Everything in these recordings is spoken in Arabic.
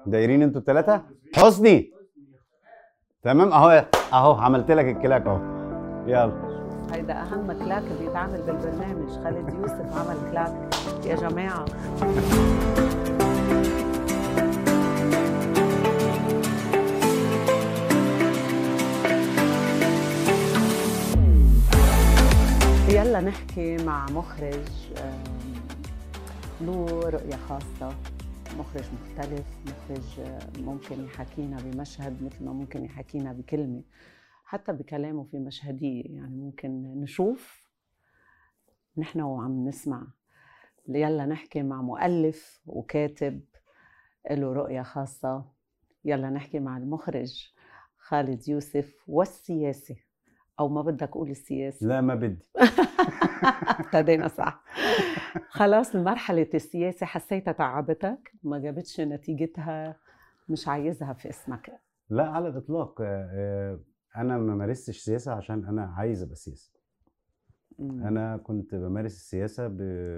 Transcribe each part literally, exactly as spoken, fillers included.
دايرين انتوا الثلاثه. حسني تمام اهو اهو عملت لك الكلاك اهو. يلا هيدا اهم كلاك بيتعمل بالبرنامج. خالد يوسف عمل كلاك يا جماعه. يلا نحكي مع مخرج له رؤية خاصة، مخرج مختلف، مخرج ممكن يحكينا بمشهد مثل ما ممكن يحكينا بكلمة، حتى بكلامه في مشهدية. يعني ممكن نشوف نحن وعم نسمع. يلا نحكي مع مؤلف وكاتب له رؤية خاصة. يلا نحكي مع المخرج خالد يوسف والسياسي، أو ما بدك قول السياسي؟ لا ما بدي. ابتدينا صح. خلاص المرحلة السياسة حسيتها تعبتك، ما جابتش نتيجتها، مش عايزها في اسمك؟ لا على الإطلاق. أنا ما مارستش سياسة عشان أنا عايز أبقى سياسي. أنا كنت بمارس السياسة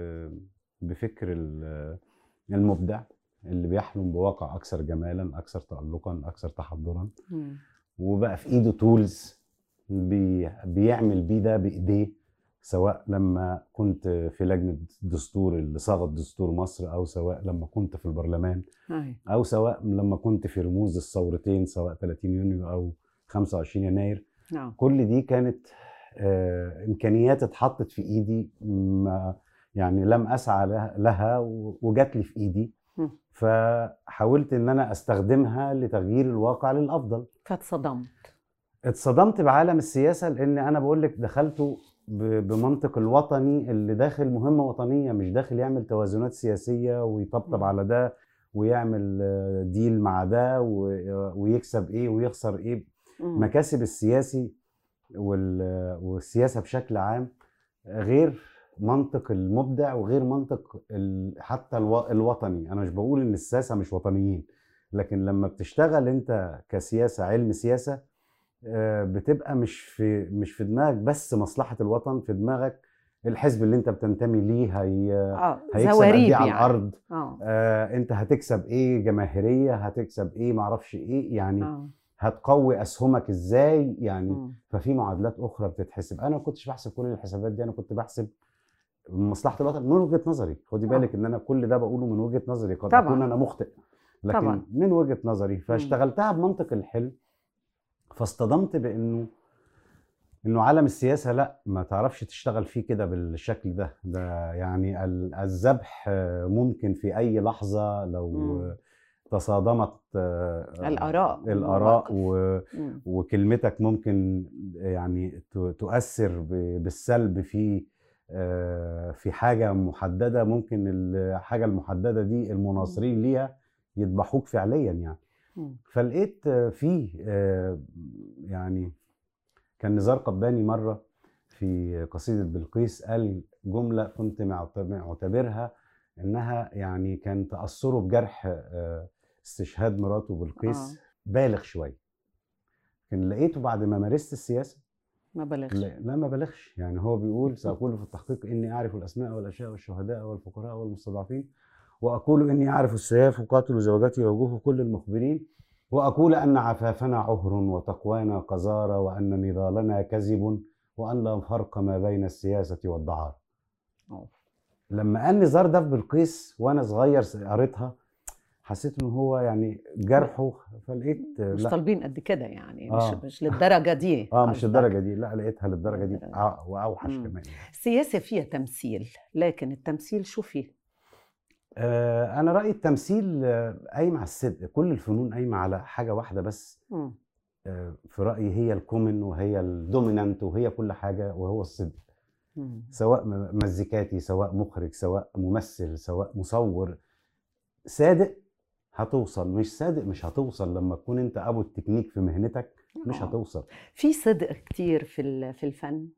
بفكر المبدع اللي بيحلم بواقع أكثر جمالا، أكثر تألقا، أكثر تحضرا، وبقى في إيده تولز بي بيعمل بيه ده بإيديه، سواء لما كنت في لجنة دستور اللي صاغت دستور مصر، أو سواء لما كنت في البرلمان، أو سواء لما كنت في رموز الثورتين سواء ثلاثين يونيو أو خمسة وعشرين يناير. نعم. كل دي كانت آه إمكانيات اتحطت في إيدي، ما يعني لم أسعى لها وجات لي في إيدي، فحاولت إن أنا أستخدمها لتغيير الواقع للأفضل. فاتصدمت؟ اتصدمت بعالم السياسة، لأن أنا بقول لك دخلته بمنطق الوطني اللي داخل مهمة وطنية، مش داخل يعمل توازنات سياسية ويطبطب على ده ويعمل ديل مع ده ويكسب ايه ويخسر ايه. مكاسب السياسي والسياسة بشكل عام غير منطق المبدع وغير منطق حتى الوطني. انا مش بقول ان الساسة مش وطنيين، لكن لما بتشتغل انت كسياسة علم سياسة بتبقى مش في مش في دماغك بس مصلحة الوطن، في دماغك الحزب اللي انت بتنتمي ليه هي آه هيكسب قد ايه على يعني. الارض. آه. آه انت هتكسب ايه جماهيرية، هتكسب ايه معرفش ايه يعني. آه. هتقوي اسهمك ازاي يعني. م. ففي معادلات اخرى بتتحسب. انا ما كنتش بحسب كل الحسابات دي، انا كنت بحسب مصلحة الوطن من وجهة نظري. خدي بالك ان انا كل ده بقوله من وجهة نظري، قد طبعا. اكون انا مخطئ، لكن طبعا. من وجهة نظري. فاشتغلتها بمنطق الحلم، فاصطدمت بانه انه عالم السياسه لا ما تعرفش تشتغل فيه كده بالشكل ده. ده يعني الذبح ممكن في اي لحظه لو مم. تصادمت الاراء الاراء و... وكلمتك ممكن يعني تؤثر بالسلب في في حاجه محدده. ممكن الحاجه المحدده دي المناصرين ليها يذبحوك فعليا يعني. فلقيت فيه يعني كان نزار قباني مرة في قصيدة بلقيس قال جملة كنت معتبرها انها يعني كان تأثره بجرح استشهاد مراته بلقيس آه. بالغ شوية. لكن لقيته بعد ما مارست السياسة ما بلغش. لا ما بلغش. يعني هو بيقول سأقول في التحقيق إني أعرف الأسماء والأشياء والشهداء والفقراء والمستضعفين، وأقول إني أعرف السياف وقاتل زوجتي ووجوه كل المخبرين، وأقول أن عفافنا عهر وتقوانا قذارة، وأن نضالنا كذب، وأن لا فرق ما بين السياسة والدعارة. لما قال نزار ده في بلقيس وأنا صغير قريتها حسيت إنه هو يعني جرحه، فلقيت مش لا طالبين قد كده يعني. آه. مش مش للدرجة دي. آه مش للدرجة دي، لا لقيتها للدرجة دي آه وأوحش كمان. السياسة فيها تمثيل، لكن التمثيل شو فيه؟ آه أنا رأيي التمثيل قايم على الصدق. كل الفنون قايمة على حاجة واحدة بس م. آه في رأيي هي الكومن وهي الدومينانت وهي كل حاجة، وهو الصدق. م. سواء مزيكاتي سواء مخرج سواء ممثل سواء مصور، صادق هتوصل، مش صادق مش هتوصل. لما تكون انت ابو التكنيك في مهنتك مش هتوصل. في صدق كتير في في الفن.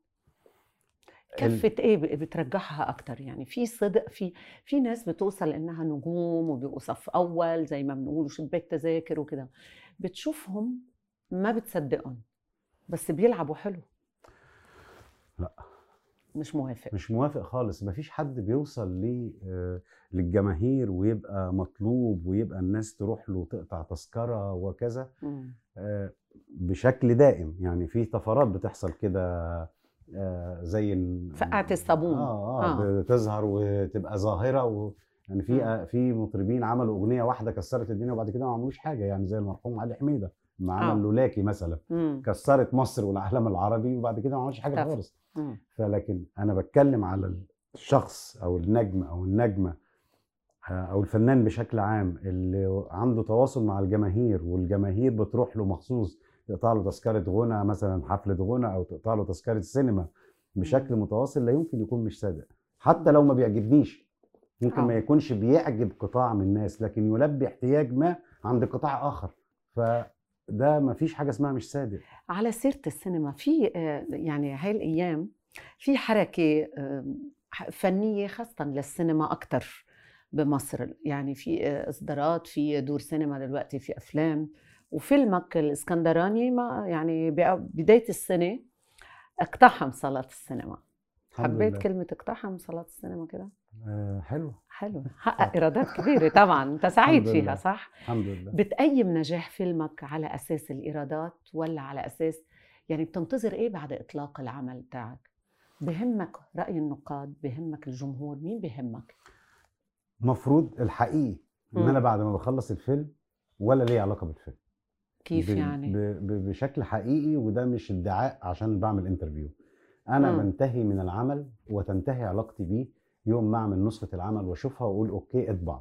كفة ايه بترجحها اكتر يعني؟ في صدق، في في ناس بتوصل انها نجوم وبيبقوا صف اول زي ما بنقول وشباك تذاكر وكده، بتشوفهم ما بتصدقهم بس بيلعبوا حلو. لا مش موافق. مش موافق خالص. مفيش حد بيوصل ليه آه، للجماهير ويبقى مطلوب ويبقى الناس تروح له وتقطع تذكرة وكذا مم. آه، بشكل دائم. يعني في طفرات بتحصل كده آه، زي ال- فقعة الصابون. اه اه آه. بتظهر وتبقى ظاهرة و يعني في مم. آه، في مطربين عملوا اغنيه واحده كسرت الدنيا وبعد كده ما عملوش حاجه، يعني زي المرحوم علي حميده ما عمل آه. لولاكي مثلا، مم. كسرت مصر والعالم العربي وبعد كده ما عملش حاجه اختفى. خالص. مم. فلكن انا بتكلم على الشخص او النجم او النجمه او الفنان بشكل عام اللي عنده تواصل مع الجماهير والجماهير بتروح له مخصوص تقطع له تذكره غنى مثلا، حفله غنى، او تقطع له تذكره سينما بشكل متواصل، لا يمكن يكون مش صادق. حتى لو ما بيعجبنيش، ممكن ما آه. يكونش بيعجب قطاع من الناس لكن يلبي احتياج ما عند قطاع اخر، فده ما فيش حاجه اسمها مش صادق. على سيرة السينما، في آه، يعني هاي الأيام في حركة آه، فنية خاصة للسينما أكتر بمصر. يعني في آه، إصدارات، في دور سينما دلوقتي، في أفلام. وفيلمك الإسكندراني ما يعني بداية السنة اقتحم صالات السينما. الحمد حبيت لله. كلمة اقتحم صالات السينما كده. آه حلو. حلو، حقق إيرادات كبيرة طبعا. أنت سعيد الحمد فيها لله. صح؟ الحمد لله. بتقيم نجاح فيلمك على أساس الإيرادات ولا على أساس يعني بتنتظر إيه بعد إطلاق العمل تاعك؟ بهمك رأي النقاد؟ بهمك الجمهور؟ مين بهمك؟ مفروض الحقيقي ان مم. انا بعد ما بخلص الفيلم ولا ليه علاقه بالفيلم. كيف ب- يعني؟ ب- ب- بشكل حقيقي، وده مش ادعاء عشان بعمل انترفيو. انا مم. بنتهي من العمل وتنتهي علاقتي بيه يوم ما اعمل نسخه العمل واشوفها واقول اوكي اطبع.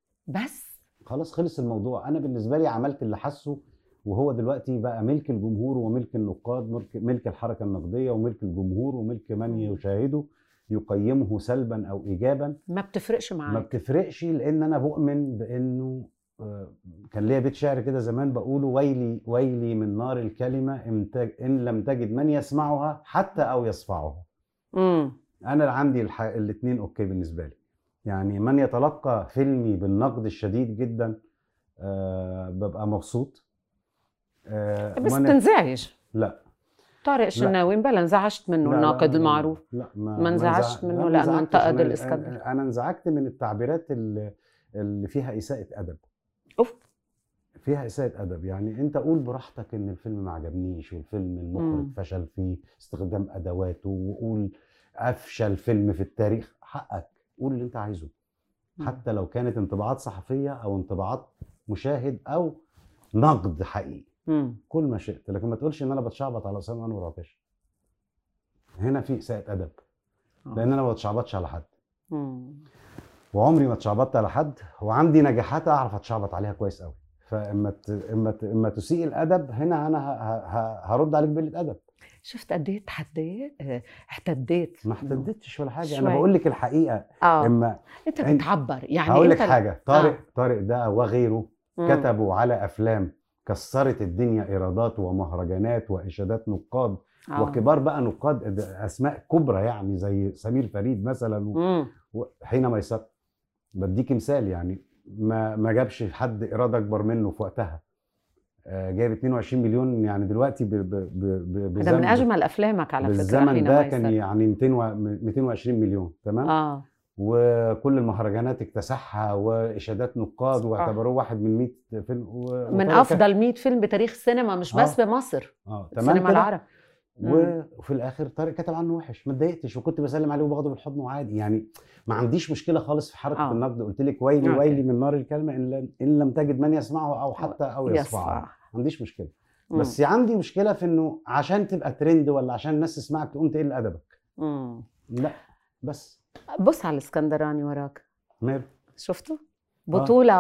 بس خلاص خلص الموضوع. انا بالنسبه لي عملت اللي حاسه، وهو دلوقتي بقى ملك الجمهور وملك النقاد، ملك, ملك الحركه النقديه وملك الجمهور وملك من مم. يشاهده يقيمه سلبا او ايجابا. ما بتفرقش ما معك. بتفرقش، لان انا بؤمن بانه آه، كان ليا بيت شعر كده زمان بقوله: ويلي ويلي من نار الكلمه إن تج- ان لم تجد من يسمعها حتى او يصفعها. مم. انا عندي الح... الاثنين اوكي بالنسبه لي. يعني من يتلقى فيلمي بالنقد الشديد جدا أه ببقى مبسوط. أه بس ومن- بتنزعج. لا طارق الشناوي بلا انزعجت منه لا الناقد لا المعروف؟ لا ما ما انزعجت انزع- منه لا، ما لأنه انزعجتش. انتقد أنا- الإسكندر. انا انزعجت من التعبيرات اللي, اللي فيها اساءة ادب. أوف. فيها اساءة ادب. يعني انت قول براحتك ان الفيلم ما عجبنيش والفيلم المخرج مم. فشل في استخدام ادواته، وقول افشل فيلم في التاريخ. حقك قول اللي انت عايزه، مم. حتى لو كانت انطباعات صحفية او انطباعات مشاهد او نقد حقيقي. مم. كل ما شئت، لكن ما تقولش ان انا بتشعبط على اسامه انور عكاشة. هنا في اساءة ادب، آه. لان انا ما بتشعبطش على حد، مم. وعمري ما اتشعبطت على حد، وعندي نجاحات اعرف اتشعبط عليها كويس قوي. فاما ت... اما ت... اما تسيء الادب هنا انا ه... ه... هرد عليك بقله ادب. شفت قد ايه تحديت اه، احتديت؟ ما احتدتش ولا حاجه، شوي. انا بقول لك الحقيقه. اه اما انت أنت- بتعبر يعني. هقول لك انت حاجه، طارق آه. طارق ده وغيره مم. كتبوا على افلام كسرت الدنيا، ايرادات ومهرجانات واشادات نقاد آه. وكبار بقى نقاد اسماء كبرى، يعني زي سمير فريد مثلا و... مم. وحين ميسر. بديك مثال، يعني ما ما جابش حد ايراد اكبر منه في وقتها. آه، جايب اتنين وعشرين مليون، يعني دلوقتي ب ب ب هذا من بزمن- اجمل افلامك على فكره. بالزمن حين ده ما كان يسر. يعني مئتين و- مئتين وعشرين مليون. تمام. اه وكل المهرجانات اكتسحها واشادات نقاد صح. واعتبروه واحد من مئة فيلم و... من وطارق افضل مئة فيلم بتاريخ السينما، مش بس آه. بمصر، اه السينما تمام كده. العربي. مم. وفي الاخر طارق كتب عنه وحش، ما اتضايقتش وكنت بسلم عليه وباخده بالحضن وعادي. يعني ما عنديش مشكله خالص في حركه آه. النقد. قلت لك ويلي أوكي. ويلي من نار الكلمه ان لم ان لم تجد من يسمعه او حتى او يصفعه. يصفع. ما عنديش مشكله. مم. بس عندي مشكله في انه عشان تبقى ترند ولا عشان الناس تسمعك تقوم تقل ادبك. مم. لا بس بص على الاسكندراني وراك، ماله. شفته؟ بطولة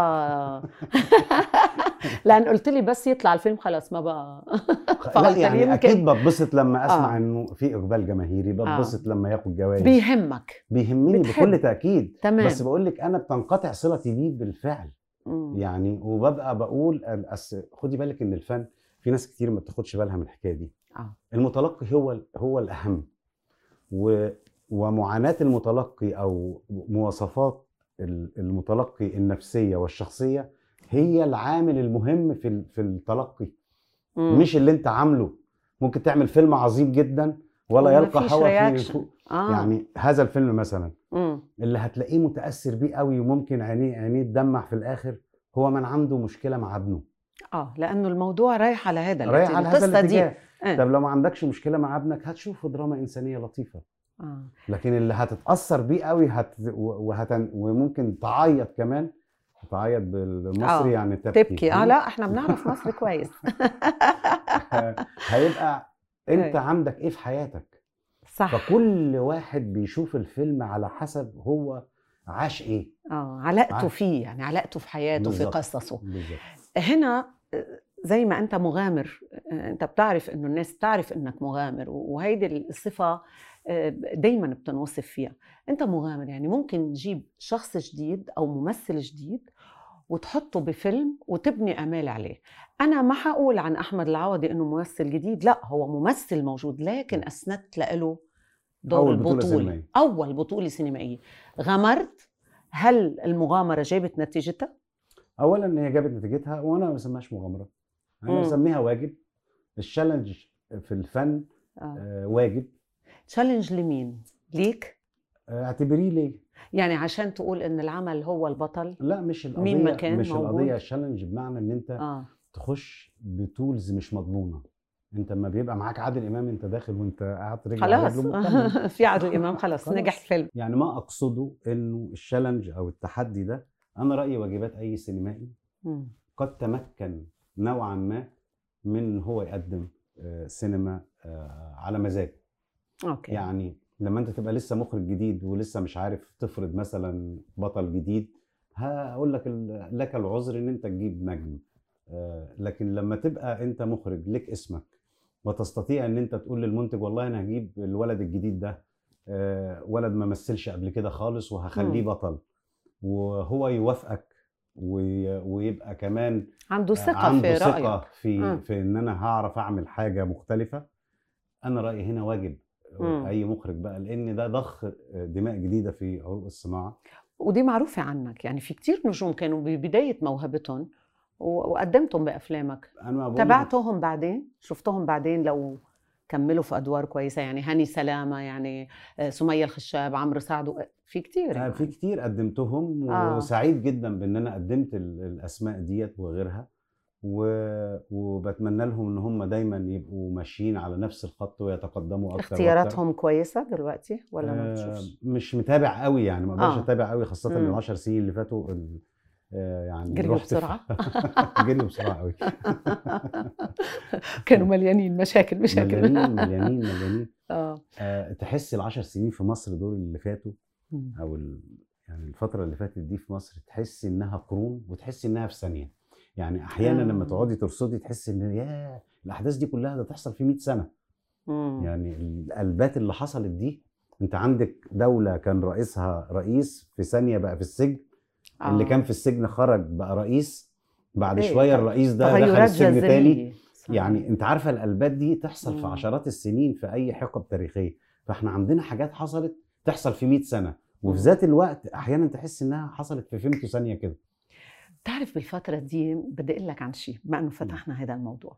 لأن قلت لي بس يطلع الفيلم خلاص ما بقى. لا فقلت لي يعني يمكن اكيد بتبسط لما اسمع آه. انه في اقبال جماهيري، بتبسط لما ياخد جوائز. بيهمك. بيهمني بتحب. بكل تاكيد. تمام. بس بقول لك انا بتنقطع صلتي بيه بالفعل. مم. يعني وببقى بقول أس... خدي بالك ان الفن في ناس كتير ما بتاخدش بالها من الحكايه دي. آه. المتلقي هو هو الاهم، و... ومعاناه المتلقي او مواصفات المتلقي النفسيه والشخصيه هي العامل المهم في ال- في التلقي. مم. مش اللي انت عامله. ممكن تعمل فيلم عظيم جدا ولا وما يلقى فيش هوا في رياكشن. فوق. آه. يعني هذا الفيلم مثلا مم. اللي هتلاقيه متاثر بيه قوي وممكن عينيه عينيه تدمع في الاخر، هو من عنده مشكله مع ابنه، اه لانه الموضوع رايح على هذا رايح الاتجاه، على هذا القصه دي. الاتجاه. آه. طب لو ما عندكش مشكله مع ابنك هتشوفه دراما انسانيه لطيفه، آه. لكن اللي هتتاثر بيه قوي هت... وهت... وممكن تعيط كمان، تعيط بالمصري آه. يعني تبكي. تبكي. اه لا احنا بنعرف مصر كويس. هيبقى انت إيه. عندك ايه في حياتك؟ صح. فكل واحد بيشوف الفيلم على حسب هو عاش ايه. اه علاقته عاش. فيه، يعني علاقته في حياته، في بالظبط. قصصه. بالظبط. هنا زي ما انت مغامر، انت بتعرف انه الناس بتعرف انك مغامر، وهيدي الصفه دايما بتنوصف فيها. انت مغامر، يعني ممكن تجيب شخص جديد او ممثل جديد وتحطه بفيلم وتبني امال عليه. انا ما حقول عن احمد العوضي انه ممثل جديد، لا هو ممثل موجود، لكن اسندت له دور أول بطولة البطولة، سينمائية. اول بطوله سينمائيه. غمرت، هل المغامره جابت نتيجتها؟ اولا هي جابت نتيجتها، وانا ما بسميهاش مغامره، انا مم. بسميها واجب. التشالنج في الفن آه. آه واجب. تشالنج لمين؟ ليك؟ آه اعتبريه ليه؟ يعني عشان تقول ان العمل هو البطل؟ لا مش القضيه، مين ما كان مش موجود؟ القضيه تشالنج بمعنى ان انت آه. تخش بتولز مش مضمونه. انت لما بيبقى معاك عادل امام انت داخل وانت قاعد رجل على خلاص. رجل مطمن. في عادل امام خلاص نجح الفيلم. يعني ما اقصده انه التشالنج او التحدي ده، انا رايي واجبات اي سينمائي مم. قد تمكن نوعا ما من هو يقدم آه، سينما آه، على مزاجه. اوكي. يعني لما انت تبقى لسه مخرج جديد ولسه مش عارف تفرض مثلا بطل جديد، هقول لك ال- لك العذر ان انت تجيب نجم. آه، لكن لما تبقى انت مخرج لك اسمك وتستطيع ان انت تقول للمنتج والله انا هجيب الولد الجديد ده، آه، ولد ما مثلش قبل كده خالص وهخليه مم. بطل، وهو يوافقك وي- ويبقى كمان عنده ثقه عنده في ثقة رايك. في مم. في ان انا هعرف اعمل حاجة مختلفة. انا رأيي هنا واجب مم. اي مخرج بقى، لان ده ضخ دماء جديدة في عروق الصناعة. ودي معروفه عنك، يعني في كتير نجوم كانوا ببدايه موهبتهم و- وقدمتهم بافلامك. انا ما بقول تابعتهم بعدين؟ شفتهم بعدين لو كملوا في ادوار كويسه؟ يعني هاني سلامه، يعني آه، سمية الخشاب، عمرو سعد، و- في كتير آه، يعني. في كتير قدمتهم آه. وسعيد جدا بان انا قدمت ال- الاسماء ديت وغيرها، و- وبتمنى لهم ان هم دايما يبقوا ماشيين على نفس الخط ويتقدموا اكتر واكتر. اختياراتهم كويسه دلوقتي ولا ما آه، بتشوفش؟ مش متابع قوي، يعني ما اقدرش آه. اتابع قوي، خاصه ان مم. العشر سنين اللي فاتوا ال- آه، يعني جريوا رحت في- بسرعة. جريوا بسرعه قوي. كانوا مليانين مشاكل مشاكل. مليانين مليانين مليانين. اه. آه، تحس العشر سنين في مصر دول اللي فاتوا، مم. او ال... يعني الفتره اللي فاتت دي في مصر، تحس انها قرون وتحس انها في ثانيه. يعني احيانا آه. لما تقعدي ترصدي تحس ان يا الاحداث دي كلها ده تحصل في مئة سنه. مم. يعني القلبات اللي حصلت دي، انت عندك دوله كان رئيسها رئيس في ثانيه بقى في السجن، آه. اللي كان في السجن خرج بقى رئيس، بعد إيه، شويه ط- الرئيس ده دخل تغيرات السجن تاني. جذرية. صحيح. يعني انت عارفه القلبات دي تحصل في مم. عشرات السنين في اي حقب تاريخيه، فاحنا عندنا حاجات حصلت تحصل في مئة سنه، وفي مم. ذات الوقت احيانا تحس انها حصلت في فيمتو ثانيه كده. تعرف بالفترة دي بدي أقول لك عن شيء، بما أنه فتحنا هذا الموضوع.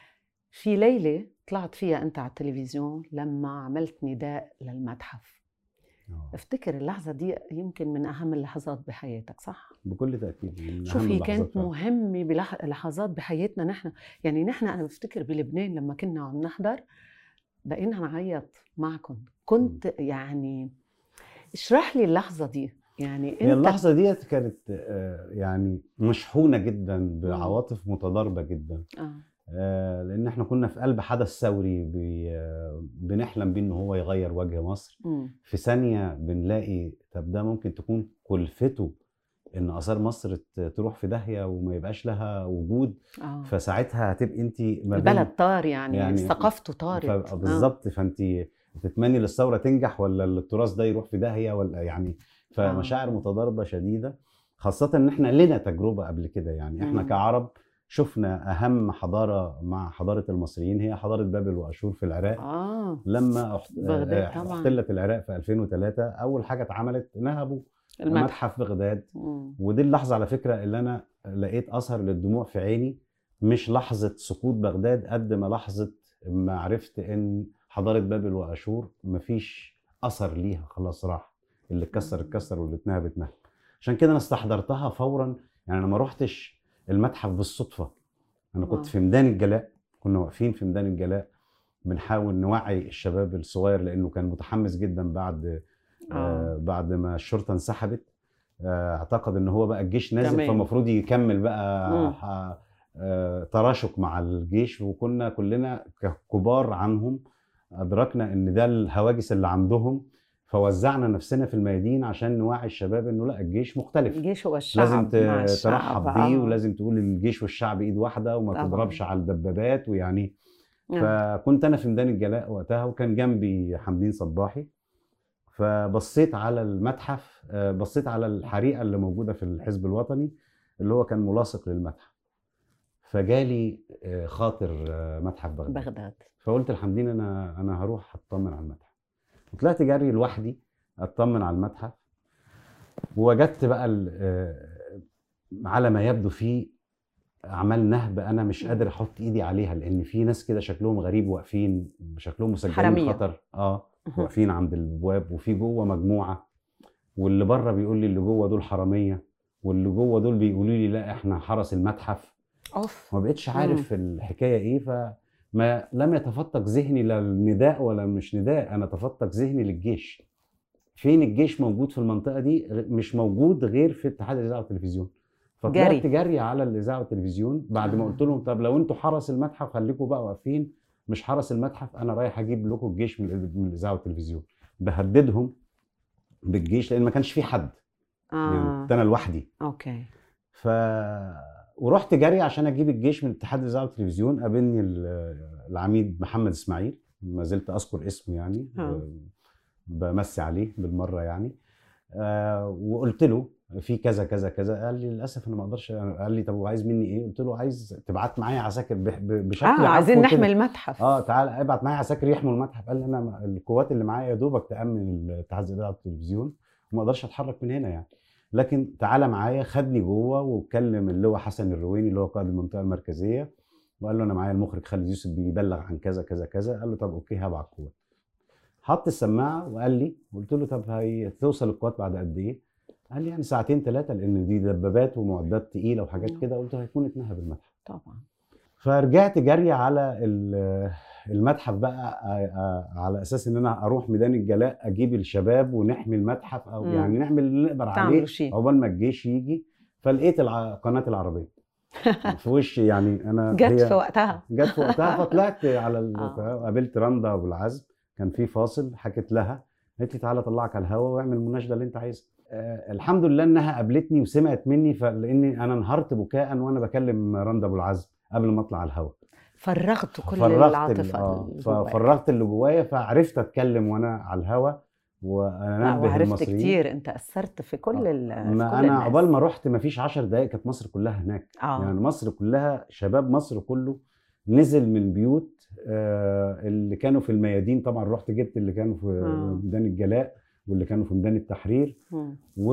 في ليلة طلعت فيها أنت على التلفزيون لما عملت نداء للمتحف. آه. افتكر اللحظة دي يمكن من أهم اللحظات بحياتك، صح؟ بكل تاكيد من أهم شوف، هي اللحظات كانت فعلا. مهمة بلحظات بحياتنا نحن. يعني نحن أنا بفتكر بلبنان لما كنا عم نحضر بقينا نعيط معكم. كنت يعني اشرح لي اللحظة دي. يعني هي أنت اللحظه ديت كانت آه، يعني مشحونه جدا بعواطف متضاربه جدا. آه. آه، لان احنا كنا في قلب حدث ثوري بي- آه، بنحلم بيه ان هو يغير وجه مصر. مم. في ثانيه بنلاقي طب ده ممكن تكون كلفته ان اثار مصر ت- تروح في داهيه وما يبقاش لها وجود. آه. فساعتها هتبقي انت ما بين البلد طار، يعني, يعني ثقافته طارت. ف- بالظبط. فانت تتمني للثوره تنجح ولا التراث ده يروح في داهيه، ولا يعني فمشاعر آه. متضاربه شديده، خاصه ان احنا لنا تجربه قبل كده. يعني احنا مم. كعرب شفنا اهم حضاره مع حضاره المصريين هي حضاره بابل واشور في العراق. آه. لما أحت- بغداد طبعاً. احتلت العراق في ألفين وثلاثة، اول حاجه اتعملت نهبوا المتحف. متحف بغداد. مم. ودي اللحظه على فكره اللي انا لقيت اثر للدموع في عيني، مش لحظه سقوط بغداد قد ما لحظه ما عرفت ان حضاره بابل واشور مفيش اثر ليها، خلاص راح، اللي اتكسر اتكسر واللي اتنهب اتنهب. عشان كده انا استحضرتها فورا. يعني انا ما روحتش المتحف بالصدفه، انا كنت آه. في ميدان الجلاء، كنا واقفين في ميدان الجلاء بنحاول نوعي الشباب الصغير، لانه كان متحمس جدا بعد آه. آه. بعد ما الشرطه انسحبت. آه اعتقد ان هو بقى الجيش نازل، تمام. فالمفروض يكمل بقى مم. ح- آه تراشق مع الجيش، وكنا كلنا ككبار عنهم ادركنا ان ده الهواجس اللي عندهم، فوزعنا نفسنا في الميادين عشان نوعي الشباب انه لا، الجيش مختلف، الجيش هو الشعب لازم مع ت- الشعب. ترحب بيه، آه. ولازم تقول الجيش والشعب ايد واحده، وما طبعاً. تضربش على الدبابات ويعني. آه. فكنت انا في ميدان الجلاء وقتها، وكان جنبي حمدين صباحي، فبصيت على المتحف، آه، بصيت على الحريقه اللي موجوده في الحزب الوطني اللي هو كان ملاصق للمتحف، فجالي آه، خاطر آه، متحف بغداد. بغداد. فقلت لحمدين انا انا هروح اطمن على المتحف، وطلعت جري لوحدي اطمن على المتحف، ووجدت بقى ال- آه، على ما يبدو فيه اعمال نهب انا مش مم. قادر احط ايدي عليها، لان في ناس كده شكلهم غريب واقفين، شكلهم مسجلين حرامية. خطر، اه مهم. واقفين عند الابواب، وفي جوه مجموعه، واللي بره بيقول لي اللي جوه دول حراميه، واللي جوه دول بيقولوا لي لا احنا حرس المتحف. اوف. ما بقتش مم. عارف الحكايه ايه، فما لم يتفتق ذهني لا النداء ولا مش نداء، انا تفتق ذهني للجيش. فين الجيش موجود في المنطقه دي؟ غ- مش موجود غير في اتحاد الاذاعه والتلفزيون. فطلعت جري. جري على الاذاعه والتلفزيون بعد ما قلت لهم آه. طب لو انتوا حرس المتحف خليكم بقى واقفين، مش حرس المتحف انا رايح اجيب لكم الجيش من ال- من الاذاعه والتلفزيون. بهددهم بالجيش لان ما كانش في حد، يعني اه. كنت انا لوحدي. اوكي. ف ورحت جري عشان اجيب الجيش من اتحاد الاذاعه والتلفزيون. قابلني ال- العميد محمد اسماعيل، ما زلت اذكر اسمه يعني، آه. آه، بمسي عليه بالمره يعني. آه وقلت له في كذا كذا كذا، قال لي للاسف انا ما اقدرش. قال لي طب وعايز مني ايه؟ قلت له عايز تبعت معايا عساكر بح- ب- بشكل اه عايزين عفو نحمي كده. المتحف. اه تعال ابعت معايا عساكر يحموا المتحف. قال لي انا ما- القوات اللي معايا يا دوبك تامن اتحاد الاذاعه والتلفزيون، وما اقدرش اتحرك من هنا يعني، لكن تعالى معايا. خدني جوه واتكلم اللواء حسن الرويني اللي هو قائد المنطقه المركزيه، وقال له انا معايا المخرج خالد يوسف بيبلغ عن كذا كذا كذا. قال له طب اوكي هبعت قوات. حط السماعه وقال لي، قلت له طب هي توصل القوات بعد قد ايه؟ قال لي يعني ساعتين ثلاثه، لان دي دبابات ومعدات تقيله وحاجات مم. كده. قلت له هيكون اتنهب المتحف. طبعا. فرجعت جري على ال- المتحف بقى، آ- آ- على اساس ان انا اروح ميدان الجلاء اجيب الشباب ونحمي المتحف، او مم. يعني نعمل اللي نقدر تعملوا عليه شيء. عقبال ما الجيش يجي. فلقيت الع- قناه العربيه في وشي، يعني انا جت في هي وقتها. جت في وقتها. فطلعت على ال- آه. قابلت رندا ابو العزم، كان في فاصل، حكيت لها، قالت لي تعالى اطلعك على الهوا واعمل المناشده اللي انت عايزها. آه الحمد لله انها قابلتني وسمعت مني، فلاني انا انهارت بكاء وانا بكلم رندا ابو العزم قبل ما اطلع على الهوا. فرغت كل فرغت ال- العاطفه اه اللي جواك. ففرغت اللي جوايا، فعرفت اتكلم وانا على الهوا وانا لا، انبه وعرفت المصريين. كتير، انت اثرت في كل آه، ال في ما كل انا الناس. عقبال ما رحت ما فيش عشر دقايق كانت مصر كلها هناك. اه. يعني مصر كلها، شباب مصر كله نزل من بيوت آه، اللي كانوا في الميادين. طبعا رحت جبت اللي كانوا في آه. ميدان الجلاء واللي كانوا في ميدان التحرير، مم.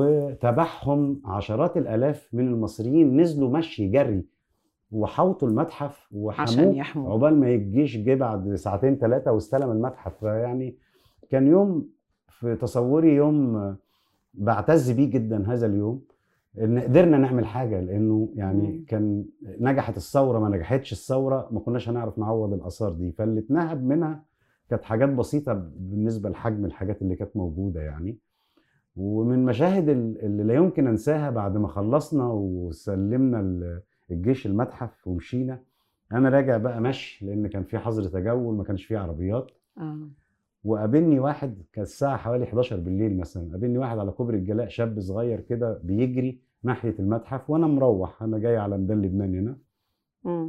وتبعهم عشرات الالاف من المصريين نزلوا مشي جري وحوطوا المتحف عشان وحموه يحموا. عقبال ما الجيش جه بعد ساعتين ثلاثه واستلم المتحف. فيعني كان يوم في تصوري يوم بعتز بيه جدا هذا اليوم، ان قدرنا نعمل حاجه، لانه يعني مم. كان نجحت الثوره ما نجحتش الثوره ما كناش هنعرف نعوض الاثار دي. فاللي اتنهب منها كانت حاجات بسيطه بالنسبه لحجم الحاجات اللي كانت موجوده يعني. ومن مشاهد ال- اللي لا يمكن انساها بعد ما خلصنا وسلمنا ال- الجيش المتحف ومشينا، انا راجع بقى مشي لان كان في حظر تجول، ما كانش فيه عربيات. اه. وقابلني واحد، كانت الساعه حوالي احداشر بالليل مثلا، قابلني واحد على كوبري الجلاء، شاب صغير كده بيجري ناحيه المتحف، وانا مروح، انا جاي على ميدان لبنان هنا. مم.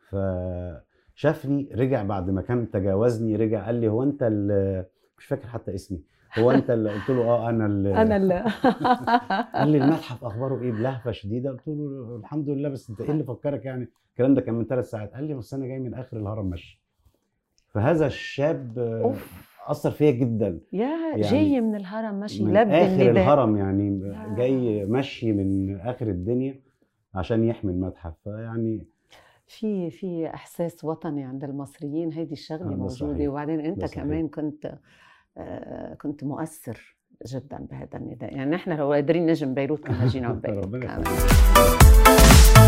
فشافني رجع بعد ما كان تجاوزني، رجع قال لي هو انت ال- مش فاكر حتى اسمي، هو انت اللي قلت له اه انا اللي انا اللي قال لي المتحف اخباره ايه بلهفه شديده. قلت له الحمد لله، بس انت ايه اللي فكرك يعني؟ الكلام ده كان من ثلاث ساعات. قال لي بس انا جاي من اخر الهرم مشي. فهذا الشاب آه، اوف. اثر فيا جدا. يا يعني جاي من الهرم ماشي من لبي اخر النداء. الهرم، يعني يا. جاي مشي من اخر الدنيا عشان يحمي المتحف. فيعني في في احساس وطني عند المصريين، هيدي الشغله آه، ده موجوده. صحيح. وبعدين انت ده صحيح. كمان كنت آه، كنت مؤثر جدا بهذا النداء. يعني نحن لو قادرين نجم بيروت كنا جينا ببيروت ربنا كمان. يخليك.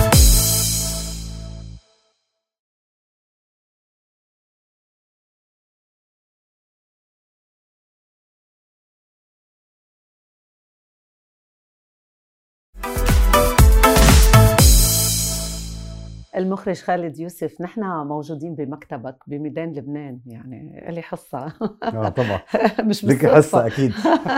المخرج خالد يوسف، نحن موجودين بمكتبك بميدان لبنان، يعني لي حصة اه طبعا مش ليكي بالصدفة. حصة اكيد.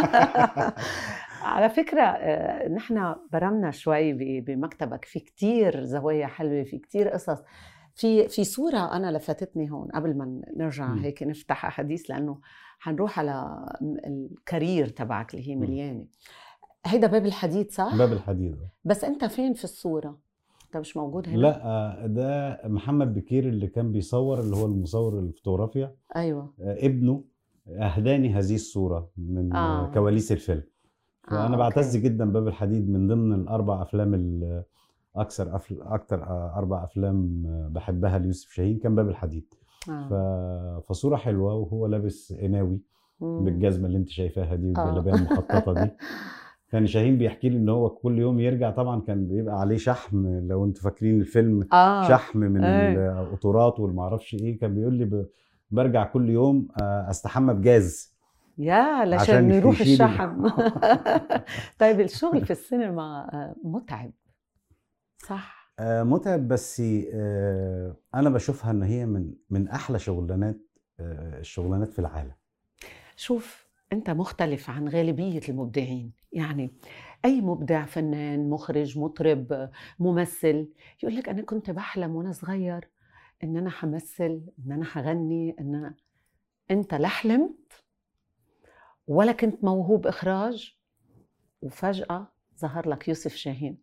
على فكرة آه، نحن برمنا شوي ب- بمكتبك، في كتير زوايا حلوة، في كتير قصص. في في صورة أنا لفتتني هون قبل ما نرجع مم. هيك نفتح حديث، لأنه حنروح على الكارير تبعك اللي هي مم. مليانة. هيدا باب الحديد صح؟ باب الحديد. بس أنت فين في الصورة؟ أنت مش موجود هنا؟ لا آه، ده محمد بكير اللي كان بيصور، اللي هو المصور الفوتوغرافيا. أيوة. آه، ابنه اهداني هذه الصورة من آه. آه. كواليس الفيلم. فانا آه، بعتز أوكي. جدا باب الحديد، من ضمن الاربع افلام ال- اكثر أفل... اكتر آه، اربع افلام آه، بحبها ليوسف شاهين كان باب الحديد. ف... آه. فصورة حلوة وهو لابس قناوي مم. بالجزمة اللي انت شايفاها دي آه. والجلابية المخططة دي. كان شاهين بيحكي لي ان هو كل يوم يرجع، طبعا كان بيبقى عليه شحم، لو انتوا فاكرين الفيلم، آه. شحم من أي. القطورات والمعرفش ايه. كان بيقول لي ب... برجع كل يوم آه، استحمى بجاز يا عشان لشان يروح يشيل ال- الشحم. طيب الشغل في السينما آه، متعب صح؟ آه، متعب، بس آه، انا بشوفها ان هي من من احلى شغلانات آه، الشغلانات في العالم. شوف انت مختلف عن غالبية المبدعين. يعني اي مبدع، فنان، مخرج، مطرب، ممثل، يقول لك انا كنت بحلم وانا صغير ان انا حمثل، ان انا حغني، ان أنا... انت لا حلمت ولا كنت موهوب اخراج، وفجأة ظهر لك يوسف شاهين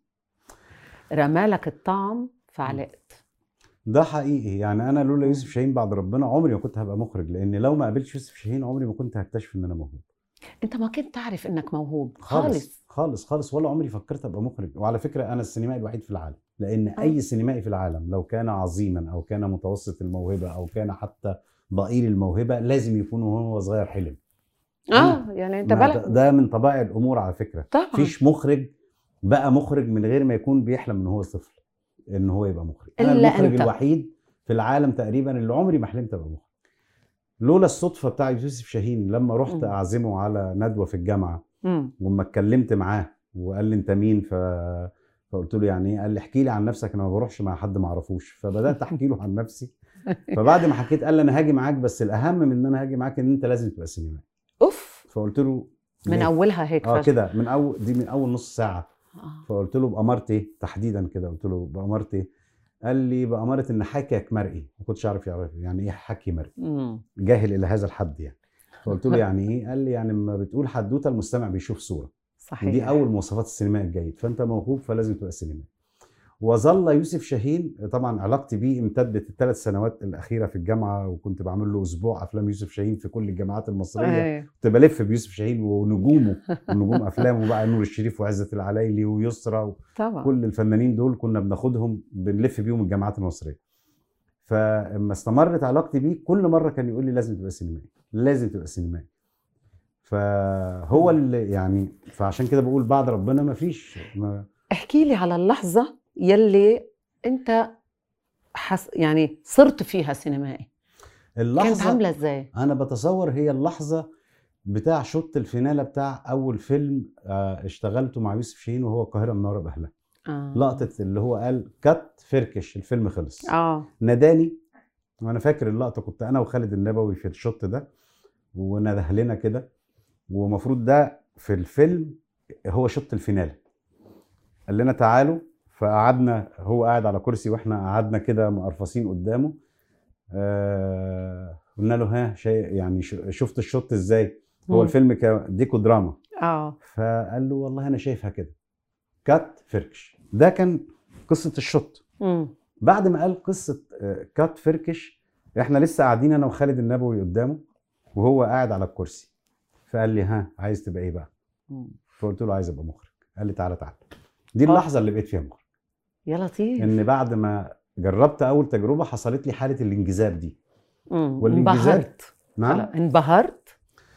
رمالك الطعم فعلقت. ده حقيقي. يعني انا لولا يوسف شاهين بعد ربنا عمري ما كنت هبقى مخرج، لان لو ما قابلتش يوسف شاهين عمري ما كنت هكتشف ان انا موهوب. انت ما كنت تعرف انك موهوب خالص خالص. خالص خالص، ولا عمري فكرت ابقى مخرج. وعلى فكره انا السينمائي الوحيد في العالم، لان آه. اي سينمائي في العالم لو كان عظيما او كان متوسط الموهبه او كان حتى ضئيل الموهبه لازم يكون وهو صغير حلم. اه يعني انت ما بلح ده, ده من طبائع الامور على فكره. طبعا. مفيش مخرج بقى مخرج من غير ما يكون بيحلم من هو طفل ان هو يبقى مخرج. انا إلا المخرج أنت. الوحيد في العالم تقريبا اللي عمري ما حلمت ابقى مخرج. لولا الصدفه بتاع يوسف شاهين لما رحت مم. اعزمه على ندوه في الجامعه، مم. وما اتكلمت معاه وقال لي انت مين، ف... فقلت له يعني ايه؟ قال لي احكي لي عن نفسك، انا ما بروحش مع حد ما اعرفوش. فبدات احكي له عن نفسي. فبعد ما حكيت قال لي انا هاجي معاك، بس الاهم من ان انا هاجي معاك ان انت لازم تبقى سينمائي. اوف. فقلت له من ليه؟ اولها هيك اه فجأة. كده من اول دي من اول نص ساعه. آه. فقلت له بأمارة ايه تحديدا كده؟ قلت له بأمارة ايه؟ قال لي بأمارة ان حكيك مرئي. ما كنتش عارف يعرف يعني ايه حكي مرئي، مم. جاهل الى هذا الحد يعني. فقلت له يعني ايه؟ قال لي يعني لما بتقول حدوته المستمع بيشوف صوره. صحيح. ودي اول مواصفات السينمائي الجيد. فانت موهوب فلازم تبقى سينمائي. وظل يوسف شاهين، طبعا علاقتي بيه امتدت الثلاث سنوات الاخيره في الجامعه، وكنت بعمل له اسبوع افلام يوسف شاهين في كل الجامعات المصريه. ايه. كنت بلف بيوسف شاهين ونجومه ونجوم افلامه بقى، نور الشريف وعزت العلايلي ويسرى طبعا. وكل الفنانين دول كنا بناخدهم بنلف بيهم الجامعات المصريه. فلما استمرت علاقتي بيه كل مره كان يقول لي لازم تبقى سينمائي، لازم تبقى سينمائي. فهو اللي يعني، فعشان كده بقول بعد ربنا ما فيش ما احكي لي على اللحظة يلي انت حس... يعني صرت فيها سينمائي. اللحظه كانت عاملة ازاي؟ انا بتصور هي اللحظه بتاع شوط الفينالة بتاع اول فيلم آه، اشتغلته مع يوسف شاهين، وهو القاهره منوره باهلها. آه. لقطه اللي هو قال كات فركش الفيلم خلص. اه. ناداني، وانا فاكر اللقطه كنت انا وخالد النبوي في الشوط ده، ونده لنا كده. ومفروض ده في الفيلم هو شوط الفينالة. قال لنا تعالوا، فقعدنا، هو قاعد على كرسي واحنا قعدنا كده مقرفصين قدامه. آه قلنا له ها شيء يعني شفت الشوط ازاي؟ هو مم. الفيلم ديكو دراما. اه. فقال له والله انا شايفها كده كات فركش. ده كان قصه الشوط. مم. بعد ما قال قصه آه، كات فركش، احنا لسه قاعدين انا وخالد النبوي قدامه وهو قاعد على الكرسي. فقال لي ها عايز تبقى ايه بقى؟ مم. فقلت له عايز ابقى مخرج. قال لي تعالى تعالى. دي آه. اللحظه اللي بقيت فيها مخرج. يا لطيف. ان بعد ما جربت اول تجربه حصلت لي حاله الانجذاب دي. امم والانجذاب انبهرت. نعم خلاص انبهرت.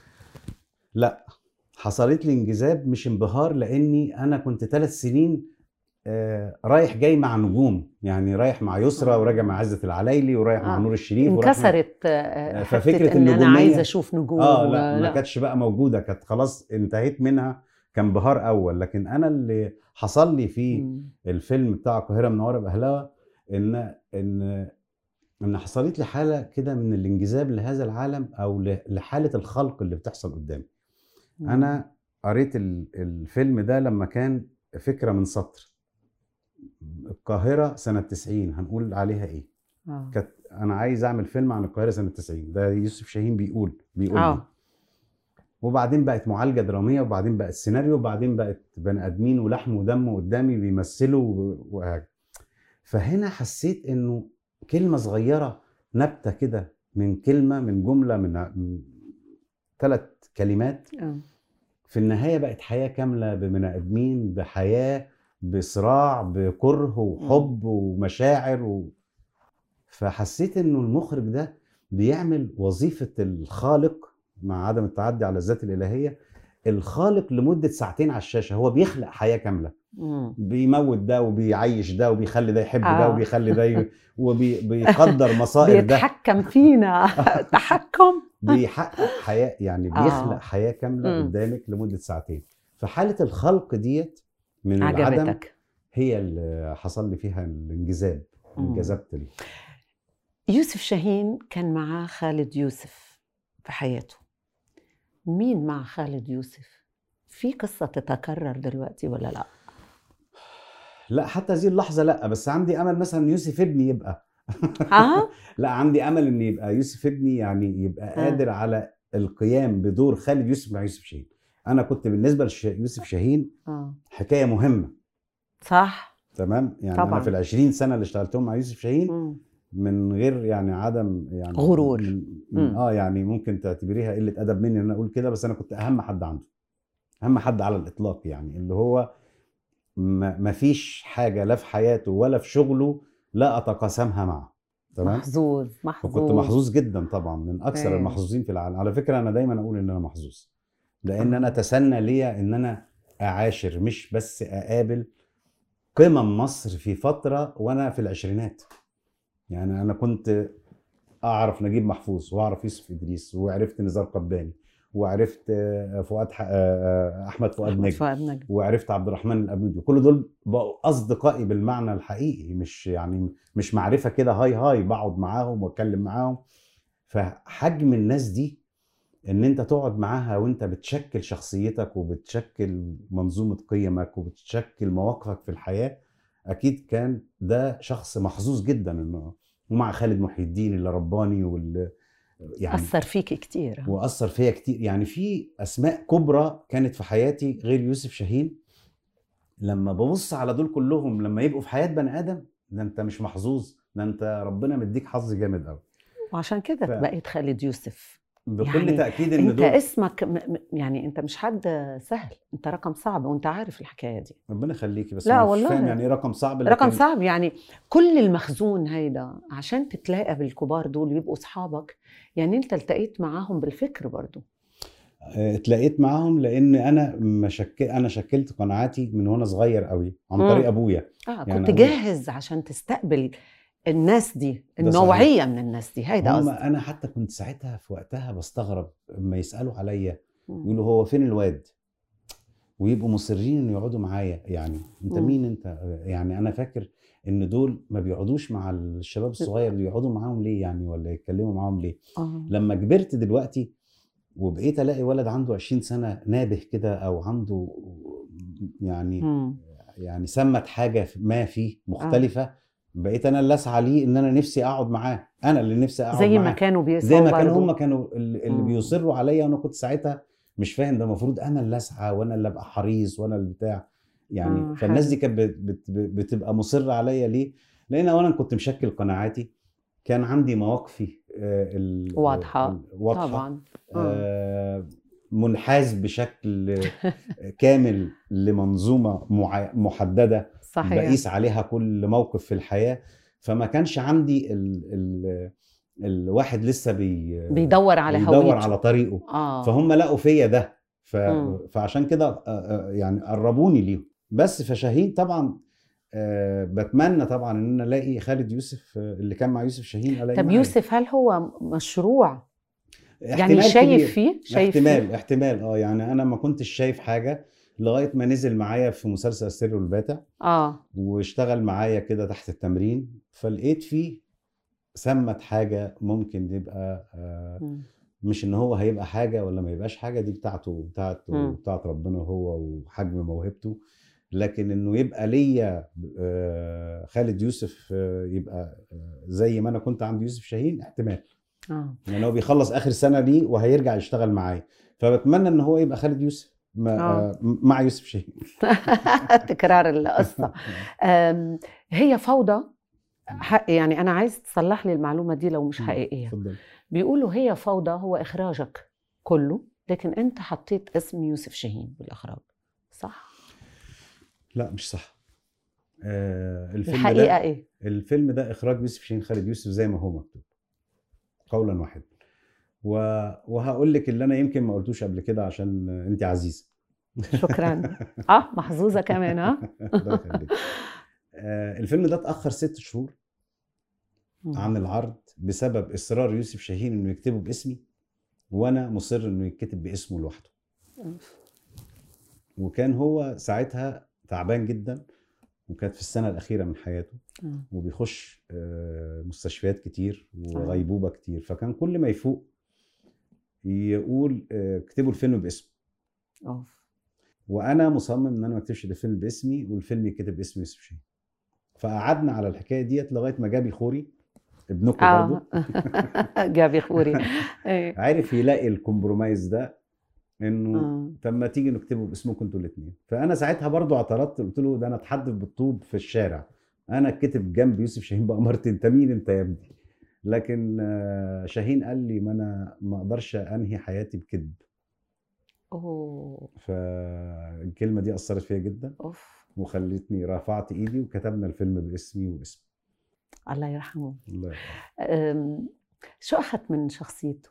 لا، حصلت لي انجذاب مش انبهار، لاني انا كنت ثلاث سنين آه، رايح جاي مع نجوم، يعني رايح مع يسرى آه. وراجع مع عزت العلايلي ورايح مع آه. نور الشريف ورايح مع... انكسرت آه، ففكره حته ان انا النجوميه عايزه اشوف نجوم. اه لا ما لا كانتش بقى موجوده، كانت خلاص انتهيت منها، كان بهار اول. لكن انا اللي حصل لي في مم. الفيلم بتاع القاهره منوره باهلها ان ان ان حصلت لي حاله كده من الانجذاب لهذا العالم، او ل- لحاله الخلق اللي بتحصل قدامي. مم. انا قريت ال- الفيلم ده لما كان فكره من سطر. القاهره سنه تسعين هنقول عليها ايه؟ اه كانت انا عايز اعمل فيلم عن القاهره سنه تسعين، ده يوسف شاهين بيقول بيقول لي. اه وبعدين بقت معالجه دراميه، وبعدين بقت سيناريو، وبعدين بقت بني ادمين ولحم ودم قدامي بيمثلوا و- وهكذا. فهنا حسيت انه كلمه صغيره، نبته كده من كلمه، من جمله، من ثلاث كلمات، اه في النهايه بقت حياه كامله ببني ادمين، بحياه، بصراع، بكره وحب ومشاعر و... فحسيت انه المخرج ده بيعمل وظيفه الخالق، مع عدم التعدي على الذات الالهيه، الخالق لمده ساعتين على الشاشه. هو بيخلق حياه كامله، مم. بيموت ده وبيعيش ده وبيخلي ده يحب ده اه وبيخلي ده ي... وبيقدر مصائر ده، بيتحكم فينا تحكم. بيحقق حياه، يعني بيخلق اه حياه كامله مم. قدامك لمده ساعتين. فحاله الخلق ديت من العدم عجبتك. هي اللي حصل لي فيها الانجذاب، مم. انجذبت لي. يوسف شاهين كان معاه خالد يوسف في حياته. مين مع خالد يوسف؟ في قصة تتكرر دلوقتي ولا لا؟ لا حتى هذه اللحظه لا، بس عندي امل مثلا يوسف ابني يبقى ها؟ لا عندي امل ان يبقى يوسف ابني، يعني يبقى ها. قادر على القيام بدور خالد يوسف مع يوسف شاهين. انا كنت بالنسبه ليوسف شاهين اه حكايه مهمه. صح تمام، يعني انا في طبعا. العشرين سنه اللي اشتغلتهم مع يوسف شاهين مم. من غير يعني عدم يعني غرور. من, من مم. اه يعني ممكن تعتبريها قله ادب مني ان انا اقول كده، بس انا كنت اهم حد عنده، اهم حد على الاطلاق، يعني اللي هو ما ما فيش حاجه لا في حياته ولا في شغله لا اتقاسمها معه. تمام. محظوظ فكنت محظوظ. محظوظ جدا طبعا، من اكثر ايه المحظوظين في العالم. على فكره انا دايما اقول ان انا محظوظ، لان انا اه تسنى ليا ان انا اعاشر مش بس اقابل قمم مصر في فتره وانا في العشرينات. يعني انا كنت اعرف نجيب محفوظ، واعرف يوسف ادريس، وعرفت نزار قباني، وعرفت آه، فؤاد ح- آه، آه، احمد فؤاد احمد نجم، فؤاد نجم. وعرفت عبد الرحمن الابنودي. كل دول بقوا اصدقائي بالمعنى الحقيقي، مش يعني مش معرفه كده هاي هاي، بقعد معاهم واتكلم معاهم. فحجم الناس دي ان انت تقعد معاها وانت بتشكل شخصيتك وبتشكل منظومه قيمك وبتشكل مواقفك في الحياه، اكيد كان ده شخص محظوظ جدا. انه ومع خالد محي الدين اللي رباني واللي يعني أثر فيك كتير. واثر فيا كتير. يعني في اسماء كبرى كانت في حياتي غير يوسف شاهين، لما ببص على دول كلهم لما يبقوا في حياه بني ادم، ده انت مش محظوظ، ده انت ربنا مديك حظ جامد قوي. وعشان كده بقيت خالد يوسف. بكل يعني تاكيد ان انت دول اسمك م- م- يعني انت مش حد سهل، انت رقم صعب وانت عارف الحكايه دي. ربنا يخليكي، بس لا انا مش فاهم والله يعني ايه رقم صعب. رقم لكن صعب، يعني كل المخزون هيدا عشان تتلاقى بالكبار دول ويبقوا اصحابك، يعني انت التقيت معاهم بالفكر برضو. آه، اتلاقيت معاهم لان انا مشك... انا شكلت قناعاتي من وانا صغير قوي عن طريق مم. ابويا. اه يعني كنت أبويا جاهز عشان تستقبل الناس دي، ده صحيح. النوعيه من الناس دي، هيدا هم قصدي. انا حتى كنت ساعتها في وقتها بستغرب لما يسالوا عليا، مم. يقولوا هو فين الواد، ويبقوا مصرين ان يقعدوا معايا. يعني انت مم. مين انت؟ يعني انا فاكر ان دول ما بيقعدوش مع الشباب الصغير اللي يقعدوا معاهم ليه يعني، ولا يتكلموا معاهم ليه. اه لما كبرت دلوقتي وبقيت الاقي ولد عنده عشرين سنه نابه كده، او عنده يعني مم. يعني سمت حاجه ما فيه اه مختلفه، بقيت انا اللي اسعى ليه ان انا نفسي اقعد معاه، انا اللي نفسي اقعد زي ما معاه، كانوا زي بيسعوا ما كانوا برضو. هم كانوا اللي اللي مم. بيصروا عليا. وانا كنت ساعتها مش فاهم ده المفروض انا اللي اسعى وانا اللي ابقى حريص وانا اللي بتاع يعني. اه فالناس دي حلو. كانت بت- بت- بتبقى مصره عليا ليه؟ لان اولا كنت مشكل قناعاتي، كان عندي مواقفي آه، ال- واضحه ال- واضحه، طبعا. اه آه، منحاز بشكل كامل لمنظومه مع- محدده صحيح. بقيس عليها كل موقف في الحياه. فما كانش عندي ال ال الواحد لسه بي بيدور على بيدور هويته على طريقه. اه فهم لقوا فيا ده، ف... مم. فعشان كده آه، آه، يعني قربوني ليهم. بس فشاهين طبعا آه، بتمنى طبعا ان انا الاقي خالد يوسف آه، اللي كان مع يوسف شاهين الاقيه طب معايا. يوسف، هل هو مشروع يعني احتمال شايف كبير، فيه شايف احتمال فيه احتمال اه يعني انا ما كنتش شايف حاجه لغايه ما نزل معايا في مسلسل السر والباتع، اه واشتغل معايا كده تحت التمرين، فلقيت فيه ثمت حاجه ممكن يبقى آه، مم. مش ان هو هيبقى حاجه ولا ما يبقاش حاجه، دي بتاعته بتاعته مم. بتاعت ربنا هو وحجم موهبته. لكن انه يبقى ليا آه، خالد يوسف آه، يبقى آه، زي ما انا كنت عند يوسف شاهين، احتمال. اه يعني هو بيخلص اخر سنه ليه وهيرجع يشتغل معايا، فبتمنى ان هو يبقى خالد يوسف مع, اه آه، مع يوسف شاهين. تكرار القصة. أم، هي فوضى. حق يعني أنا عايز تصلح لي المعلومة دي لو مش حقيقية. اتفضل. بيقولوا هي فوضى هو إخراجك كله، لكن أنت حطيت اسم يوسف شاهين بالإخراج، صح؟ لا مش صح. آه الفيلم الحقيقة ده إيه؟ الفيلم ده اخراج يوسف شاهين خالد يوسف زي ما هو مكتوب قولا واحدا. و... وهقول لك اللي انا يمكن ما قلتوش قبل كده عشان انت عزيزه. شكرا. اه محظوظة كمان ها. الله يخليك. آه الفيلم ده اتاخر ست شهور عن العرض بسبب اصرار يوسف شاهين انه يكتبه باسمي، وانا مصر انه يتكتب باسمه لوحده. وكان هو ساعتها تعبان جدا، وكانت في السنه الاخيره من حياته، وبيخش آه، مستشفيات كتير وغيبوبه كتير، فكان كل ما يفوق يقول آه، اكتبوا الفيلم باسمه. أوف. وانا مصمم ان انا ما اكتبش الفيلم باسمي والفيلم يتكتب باسم يوسف شاهين. فقعدنا على الحكايه ديت لغايه ما جابي خوري ابنكم اه برضو جابي خوري ايه عارف يلاقي الكومبرومايز ده، انه آه. طب ما تيجي نكتبه باسمكم انتوا الاثنين. فانا ساعتها برضو اعترضت، قلت له ده انا اتحدف بالطوب في الشارع، انا اتكتب جنب يوسف شاهين بأمارتي، انت مين انت يا ابني؟ لكن آه، شاهين قال لي ما انا ما اقدرش انهي حياتي بكذب. اوه فالكلمه دي اثرت فيا جدا، اوف. وخلتني رفعت ايدي وكتبنا الفيلم باسمي واسمه. الله يرحمه. الله يرحمه. أم، شو اخذت من شخصيته؟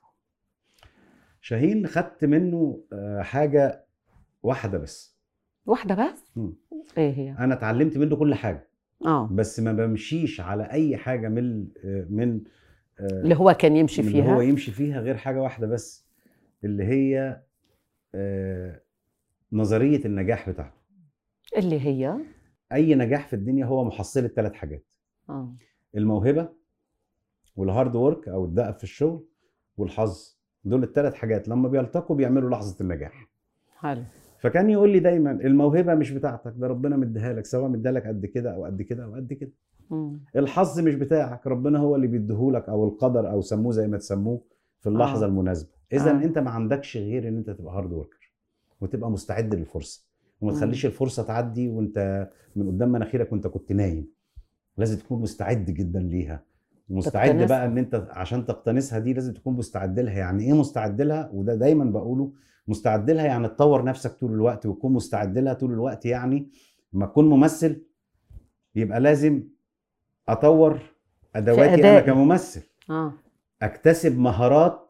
شاهين خدت منه آه، حاجه واحده بس. واحدة بس؟ مم. ايه هي؟ انا اتعلمت منه كل حاجه، اه بس ما بمشيش على اي حاجه من آه، من آه، اللي هو كان يمشي من فيها. اللي هو يمشي فيها، غير حاجه واحده بس، اللي هي آه، نظريه النجاح بتاعته. اللي هي اي نجاح في الدنيا هو محصله ثلاث حاجات: اه الموهبه، والهارد وورك او الدأب في الشغل، والحظ. دول الثلاث حاجات لما بيلتقوا بيعملوا لحظه النجاح. حلو. فكان يقول لي دايما الموهبه مش بتاعتك، ده ربنا مديها لك، سواء مديها لك قد كده او قد كده او قد كده. مم. الحظ مش بتاعك، ربنا هو اللي بيديهولك، او القدر او سموه زي ما تسموه في اللحظه آه. المناسبه. اذا آه. انت ما عندكش غير ان انت تبقى هارد وركر، وتبقى مستعد للفرصه، وما مم. تخليش الفرصه تعدي وانت من قدام مناخيرك وانت كنت نايم. لازم تكون مستعد جدا ليها، مستعد تقتنصها. بقى ان انت عشان تقتنصها دي لازم تكون مستعد لها. يعني ايه مستعد لها؟ وده دايما بقوله، مستعد لها يعني تطور نفسك طول الوقت وتكون مستعد لها طول الوقت. يعني لما اكون ممثل يبقى لازم اطور ادواتي انا أدائي. كممثل، اه اكتسب مهارات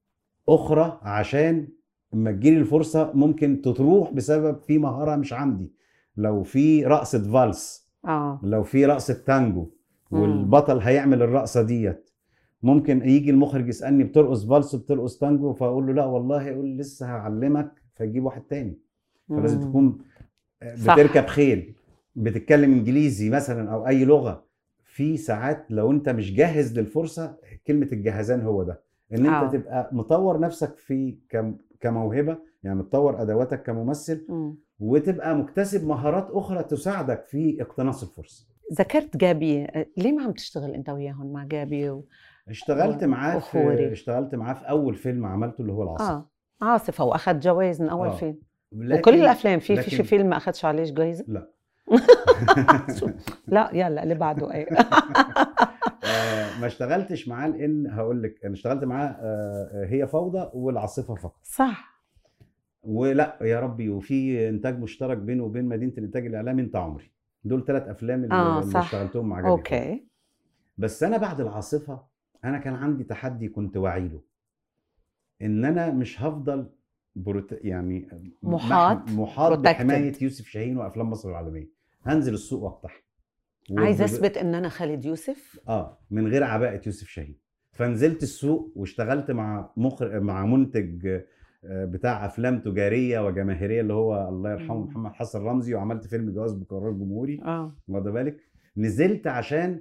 اخرى عشان لما تجيلي الفرصه ممكن تروح بسبب في مهاره مش عندي. لو في رقصه فالس، اه لو في رقصه تانجو مم. والبطل هيعمل الرقصه ديت، ممكن يجي المخرج يسالني بترقص فالس بترقص تانجو، فاقول له لا والله، يقول لي لسه هعلمك، فيجيب واحد تاني. فلازم مم. تكون صح. بتركب خيل، بتتكلم انجليزي مثلا او اي لغه. في ساعات لو انت مش جاهز للفرصه، كلمه الجهزان هو ده، ان انت آه. تبقى مطور نفسك في كم- كموهبه، يعني مطور ادواتك كممثل، مم. وتبقى مكتسب مهارات اخرى تساعدك في اقتناص الفرصه. ذكرت جابي، ليه ما عم تشتغل انت وياهم مع جابي و... اشتغلت معاه في وخوري؟ اشتغلت معاه في اول فيلم عملته اللي هو العاصفه. اه عاصفة، واخذ جوائز من اول اه فيلم. لكن وكل الافلام في في شي لكن فيلم ما اخذش عليه جوائز؟ لا شو؟ لا يلا اللي بعده ايه؟ آه، ما اشتغلتش معاه، لان هقول لك انا اشتغلت معاه آه، هي فوضى والعاصفه فقط. صح. ولا يا ربي، وفي انتاج مشترك بينه وبين مدينه الانتاج الاعلامي انت عمري. دول ثلاث افلام اللي, اه اللي صح. اشتغلتهم مع جابي خوري. اوكي. بس انا بعد العاصفه انا كان عندي تحدي كنت واعي له، ان انا مش هفضل بروت... يعني محاط محاط protected. بحمايه يوسف شاهين وافلام مصر العالميه. هنزل السوق واقتحم، عايز وب- اثبت ان انا خالد يوسف. اه من غير عباءه يوسف شاهين. فنزلت السوق واشتغلت مع مخرج مع منتج آه، بتاع افلام تجاريه وجماهيريه اللي هو الله يرحمه مم. محمد حسن رمزي، وعملت فيلم جواز بقرار جمهوري. اه واخد بالك؟ نزلت عشان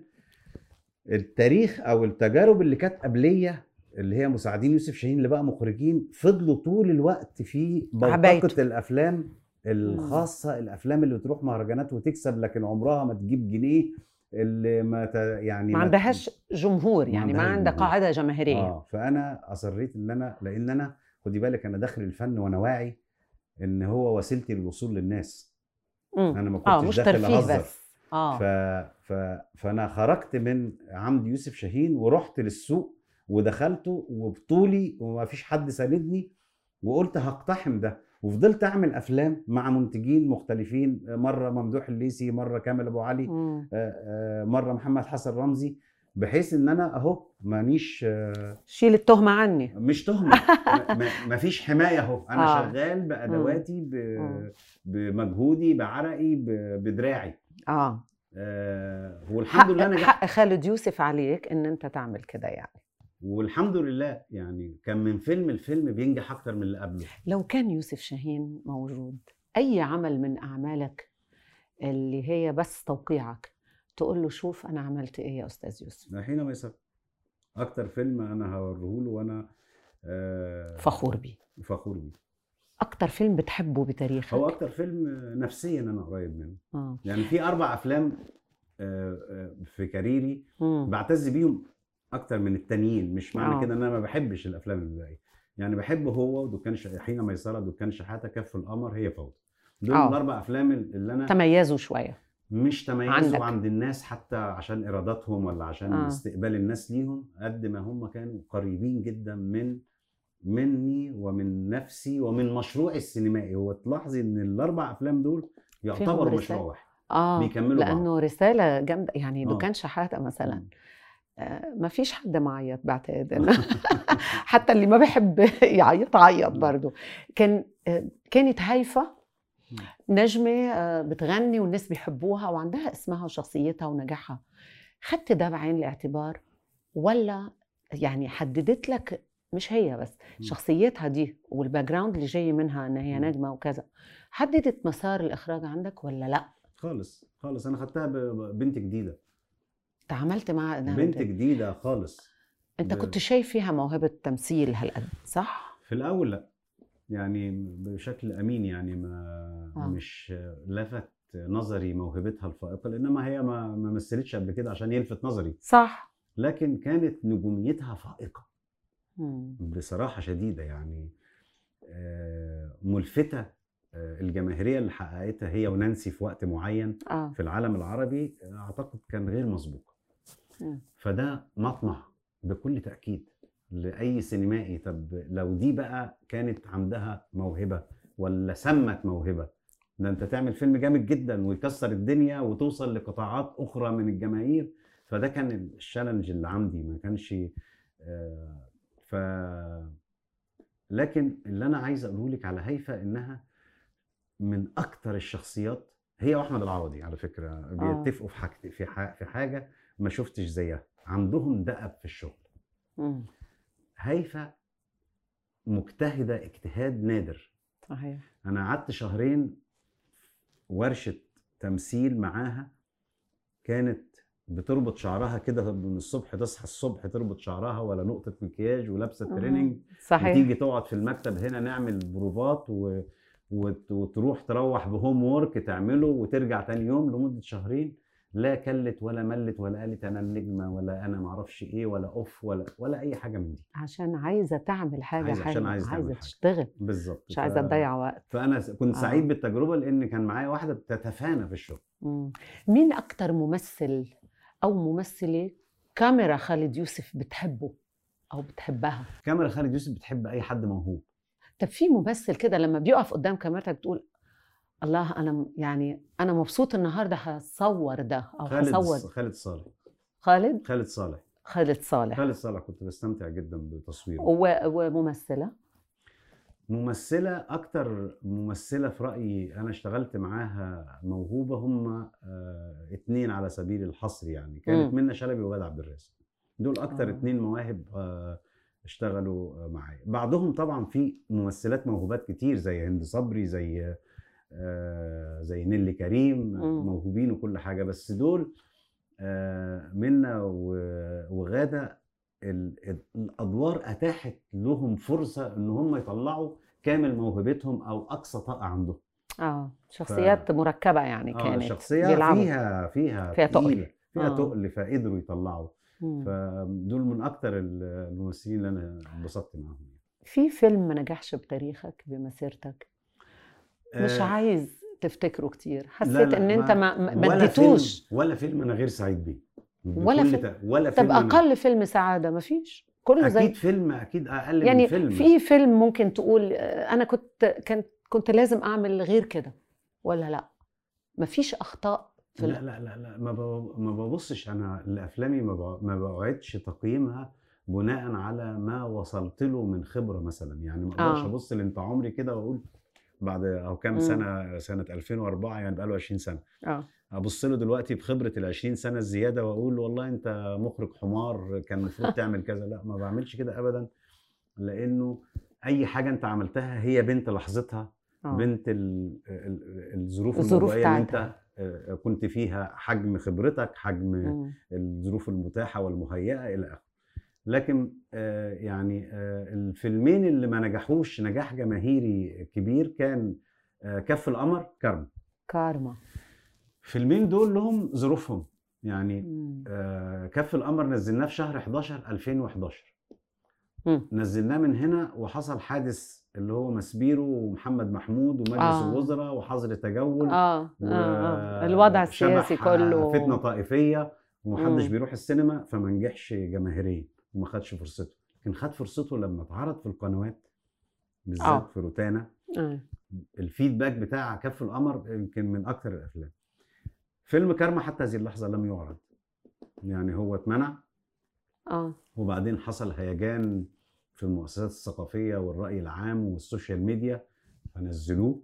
التاريخ او التجارب اللي كانت قبليه، اللي هي مساعدين يوسف شاهين اللي بقى مخرجين، فضلوا طول الوقت في عبايته. بوتقه الافلام الخاصه، الافلام اللي بتروح مهرجانات وتكسب لكن عمرها ما تجيب جنيه، اللي ما ت... يعني ما ما عندهاش جمهور، ما يعني ما عندهاش عندها جمهور. قاعده جماهيريه. اه فانا اصريت ان انا، لان انا خدي بالك انا داخل الفن وانا واعي ان هو وسيلتي للوصول للناس. مم. انا ما اه كنتش مش داخل ترفيه اهزر. بس. اه ف... ف... فانا خرجت من عمد يوسف شاهين ورحت للسوق ودخلته وبطولي وما فيش حد ساندني، وقلت هقتحم ده، وفضلت اعمل افلام مع منتجين مختلفين، مره ممدوح الليثي، مره كامل ابو علي، مم. آه، آه، مره محمد حسن رمزي، بحيث ان انا اهو مانيش آه، شيل التهمه عني. مش تهمه، ما فيش حمايه اهو، انا آه. شغال بادواتي ب... مم. بمجهودي بعرقي ب... بدراعي. اه آه والحمد لله حق نجحت. حق خالد يوسف عليك ان انت تعمل كده يعني. والحمد لله يعني كان من فيلم الفيلم بينجح اكتر من اللي قبله. لو كان يوسف شاهين موجود، اي عمل من اعمالك اللي هي بس توقيعك تقول له شوف انا عملت ايه يا استاذ يوسف؟ حين ميسر اكتر فيلم انا هوريه له وانا آه فخور بيه. فخور بيه. اكتر فيلم بتحبه بتاريخك؟ هو اكتر فيلم نفسيا انا قريب منه. آه. يعني في اربع افلام آه آه في كاريري مم. بعتز بيهم اكتر من التانيين، مش معنى آه. كده ان انا ما بحبش الافلام الباقيه. يعني بحب هو ودكان ش... حين ميسره، دكان شحاته، كف القمر، هي فوضى. دول آه. الاربع افلام اللي انا تميزوا شويه. مش تميزوا عندك. عند الناس حتى عشان ايراداتهم ولا عشان آه. استقبال الناس ليهم، قد ما هم كانوا قريبين جدا من مني ومن نفسي ومن مشروعي السينمائي. هو تلاحظي ان الاربع افلام دول يعتبروا فيهم مشروع رسالة. واحد. اه بيكملوا بعض. لانه رساله جامده يعني. آه. دكان شحاته مثلا مم. آه ما فيش حد معيط بعتقد إنه حتى اللي ما بحب يعيط عيط برضه. كان آه كانت هايفه نجمه آه بتغني والناس بيحبوها وعندها اسمها وشخصيتها ونجاحها. خدت ده بعين الاعتبار ولا يعني حددت لك مش هي بس شخصيتها دي والباك جراوند اللي جاي منها ان هي نجمه وكذا، حددت مسار الاخراج عندك ولا لا؟ خالص خالص. انا خدتها ببنت جديده. تعاملت مع بنت جديده خالص. انت ب... كنت شايف فيها موهبه تمثيل هالقد صح؟ في الاول لا، يعني بشكل امين، يعني ما آه. مش لفت نظري موهبتها الفائقه، لانما هي ما ما مثلتش قبل كده عشان يلفت نظري. صح. لكن كانت نجوميتها فائقه. مم. بصراحه شديده يعني ملفته. الجماهيريه اللي حققتها هي ونانسي في وقت معين آه. في العالم العربي اعتقد كان غير مسبوق. مم. فده مطمع بكل تاكيد لاي سينمائي. طب لو دي بقى كانت عندها موهبه ولا سمت موهبه، ده انت تعمل فيلم جامد جدا ويكسر الدنيا وتوصل لقطاعات اخرى من الجماهير. فده كان الشالنج اللي عندي، ما كانش آه ف لكن اللي انا عايز اقوله لك على هيفا انها من اكتر الشخصيات، هي واحمد العوضي على فكره بيتفقوا في حاجه في حاجه في حاجه ما شفتش زيها، عندهم دأب في الشغل. مم. هيفا مجتهده اجتهاد نادر. صحيح. انا قعدت شهرين ورشه تمثيل معاها، كانت بتربط شعرها كده من الصبح، تصحى الصبح تربط شعرها ولا نقطه مكياج ولابسه تريننج، صحيح. وتيجي تقعد في المكتب هنا نعمل بروفات و... وت... وتروح تروح بهوم وورك تعمله وترجع تاني يوم لمده شهرين. لا كلت ولا ملت ولا قالت انا النجمه ولا انا معرفش ايه ولا اوف ولا ولا اي حاجه من دي. عشان عايزه تعمل حاجه عايزة حلوه، عايزه, عايزة عايزة تشتغل بالظبط، مش عايزه تضيع وقت. فانا كنت آه. سعيد بالتجربه لان كان معايا واحده بتتفانى في الشغل. مم. مين اكتر ممثل او ممثله كاميرا خالد يوسف بتحبه او بتحبها؟ كاميرا خالد يوسف بتحب اي حد موهوب. طب في ممثل كده لما بيقف قدام كاميرتك بتقول الله انا يعني انا مبسوط النهارده هصور ده او خالد هصور؟ خالد صالح. خالد خالد صالح. خالد صالح خالد صالح كنت بستمتع جدا بتصويره. و- وممثلة ممثلة أكتر ممثلة في رأيي أنا اشتغلت معاها موهوبة هم آه اتنين على سبيل الحصر، يعني كانت مم. منة شلبي وغادة عبد الرازق. دول أكتر آه. اتنين مواهب آه اشتغلوا آه معايا. بعضهم طبعا في ممثلات موهوبات كتير زي هند صبري، زي آه زي نيلي كريم، مم. موهوبين وكل حاجة، بس دول آه منة و- وغادة ال- ال- الادوار اتاحت لهم فرصه ان هم يطلعوا كامل موهبتهم او اقصى طاقه عندهم. اه ف شخصيات مركبة يعني اه كانت شخصيه بيلعبوا فيها فيها فيها تقل. تقيله، فيها اه تقل، فقدروا يطلعوا. مم. فدول من اكتر ال- الممثلين اللي انا انبسطت معاهم. في فيلم ما نجحش بتاريخك بمسيرتك مش آه عايز تفتكره كتير، لا حسيت لا ان انت ما ما ما ولا فيلم اديتوش ولا فيلم انا غير سعيد بيه ولا بكل فيلم؟ ت... ولا طب فيلم انا اقل فيلم سعادة مفيش، كله اكيد زي فيلم، اكيد اقل من يعني فيلم. في فيلم ممكن تقول آه، انا كنت كنت كنت لازم اعمل غير كده ولا لا؟ مفيش اخطاء في لا ال... لا لا لا ما ب- ما ببصش انا لافلامي، ما ب- ما بقعدش تقييمها بناء على ما وصلت له من خبره مثلا. يعني ما اقدرش اه ابص لانت عمري كده واقول بعد او كام امم سنه، سنه ألفين وأربعة يعني بقى له عشرين سنه، اه ابص له دلوقتي بخبره ال عشرين سنه الزياده واقول والله انت مخرج حمار كان المفروض تعمل كذا. لا ما بعملش كده ابدا، لانه اي حاجه انت عملتها هي بنت لحظتها، اه بنت ال- ال- الظروف الظروف الموضوعيه اللي بتاعتها. انت آه، كنت فيها، حجم خبرتك، حجم امم الظروف المتاحه والمهيئه الى اخره. لكن آه، يعني آه، الفيلمين اللي ما نجحوش نجاح جماهيري كبير كان آه، كف القمر، كارما. كارما. الفيلمين دول لهم ظروفهم. يعني امم آه، كف القمر نزلناه في شهر حداشر ألفين وحداشر، امم نزلناه من هنا وحصل حادث اللي هو مسبيرو ومحمد محمود ومجلس اه الوزراء وحظر تجول اه اه اه الوضع السياسي وشبح فتنة كله. طائفية ومحدش امم بيروح السينما، فما نجحش جماهيريا وما خدش فرصته. لكن خد فرصته لما اتعرض في القنوات بالذات اه في روتانا. اه الفيدباك بتاع كف القمر يمكن من اكتر الافلام. فيلم كارما حتى هذه اللحظة لم يعرض، يعني هو اتمنع، اه وبعدين حصل هيجان في المؤسسات الثقافية والرأي العام والسوشيال ميديا، فنزلوه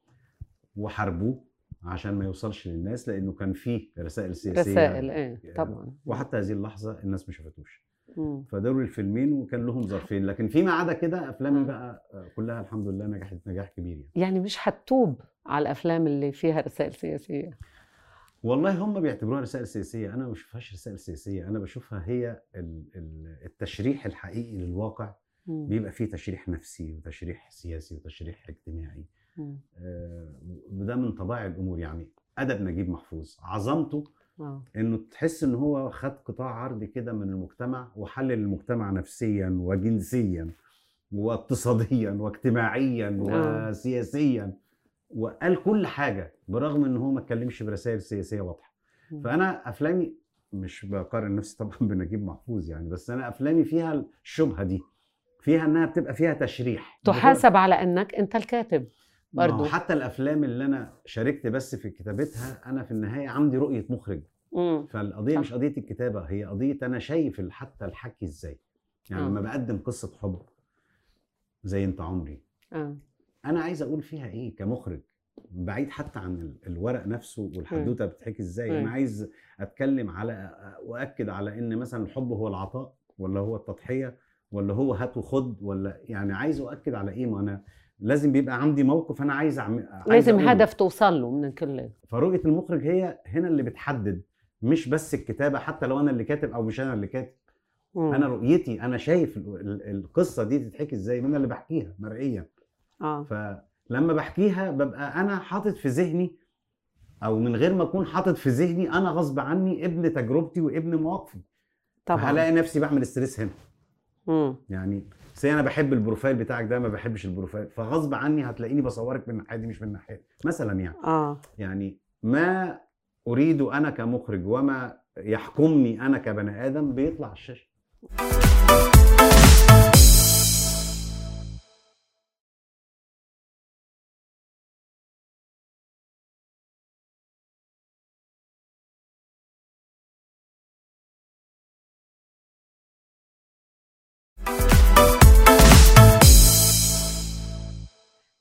وحاربوه عشان ما يوصلش للناس، لأنه كان فيه رسائل سياسية. رسائل ايه طبعا. وحتى هذه اللحظة الناس ما شافتوش. مم. فدول الفيلمين وكان لهم ظرفين، لكن فيما عدا كده أفلامي آه. بقى كلها الحمد لله نجحت نجاح كبير يعني. يعني مش هتوب على الافلام اللي فيها رسائل سياسيه؟ والله هم بيعتبروها رسائل سياسية، أنا ما بشوفهاش رسائل سياسية، أنا بشوفها هي ال- ال- التشريح الحقيقي للواقع. مم. بيبقى فيه تشريح نفسي وتشريح سياسي وتشريح اجتماعي. مم. آه، وده من طبائع الأمور. يعني أدب نجيب محفوظ عظمته اه إنه تحس إن هو خد قطاع عرضي كده من المجتمع وحلل المجتمع نفسيا وجنسيا واقتصاديا واجتماعيا اه وسياسيا، وقال كل حاجة برغم إن هو ما اتكلمش برسائل سياسية واضحة. مم. فأنا أفلامي مش بقارن نفسي طبعا بنجيب محفوظ يعني، بس أنا أفلامي فيها الشبهة دي، فيها إنها بتبقى فيها تشريح. بتبقى تحاسب على انك انت الكاتب ما هو برضو. حتى الافلام اللي انا شاركت بس في كتابتها انا في النهايه عندي رؤيه مخرج، امم فالقضيه صح. مش قضيه الكتابه، هي قضيه انا شايف ال- حتى الحكي ازاي. يعني اه لما بقدم قصه حب زي انت عمري، اه انا عايز اقول فيها ايه كمخرج، بعيد حتى عن ال- الورق نفسه مم. والحدوته بتحكي ازاي. انا مم. عايز اتكلم على واكد على ان مثلا الحب هو العطاء ولا هو التضحيه ولا هو هات وخد، ولا يعني عايز اؤكد على ايه. ما انا لازم بيبقى عندي موقف انا عايز أعمل، عايز لازم اقوله. هدف توصل له من كل. فرؤيه المخرج هي هنا اللي بتحدد، مش بس الكتابه، حتى لو انا اللي كاتب او مش انا اللي كاتب. مم. انا رؤيتي، انا شايف ال- ال- القصه دي تتحكي ازاي، ما انا اللي بحكيها مرئيا. اه فلما بحكيها ببقى انا حاطط في ذهني، او من غير ما اكون حاطط في ذهني، انا غصب عني ابن تجربتي وابن مواقفي. طبعا. فهلاقي نفسي بعمل استريس هنا. امم يعني سي انا بحب البروفايل بتاعك ده، ما بحبش البروفايل، فغصب عني هتلاقيني بصورك من الناحيه دي مش من الناحيه دي مثلا. يعني اه يعني ما اريد انا كمخرج وما يحكمني انا كبني ادم بيطلع على الشاشه.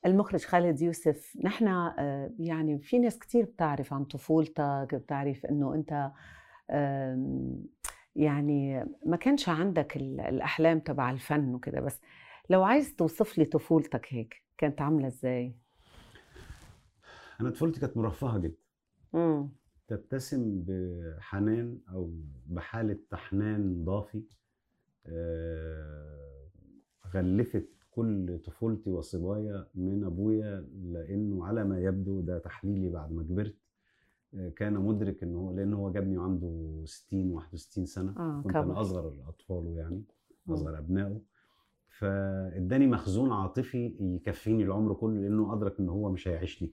المخرج خالد يوسف، نحن يعني في ناس كتير بتعرف عن طفولتك، بتعرف انه انت يعني ما كانش عندك الأحلام تبع الفن وكده، بس لو عايز توصف لي طفولتك هيك كانت عاملة ازاي؟ أنا طفولتي كانت مرفهة جدا. امم تتسم بحنان أو بحالة حنان ضافي آه، غلفت كل طفولتي وصبايا من أبويا، لأنه على ما يبدو ده تحليلي بعد ما كبرت كان مدرك انه هو، لان هو جابني وعنده ستين واحد وستين سنه. آه كنت كبر. انا اصغر اطفاله يعني، مم. اصغر ابنائه، فاداني مخزون عاطفي يكفيني العمر كله، لانه ادرك ان هو مش هيعيشني.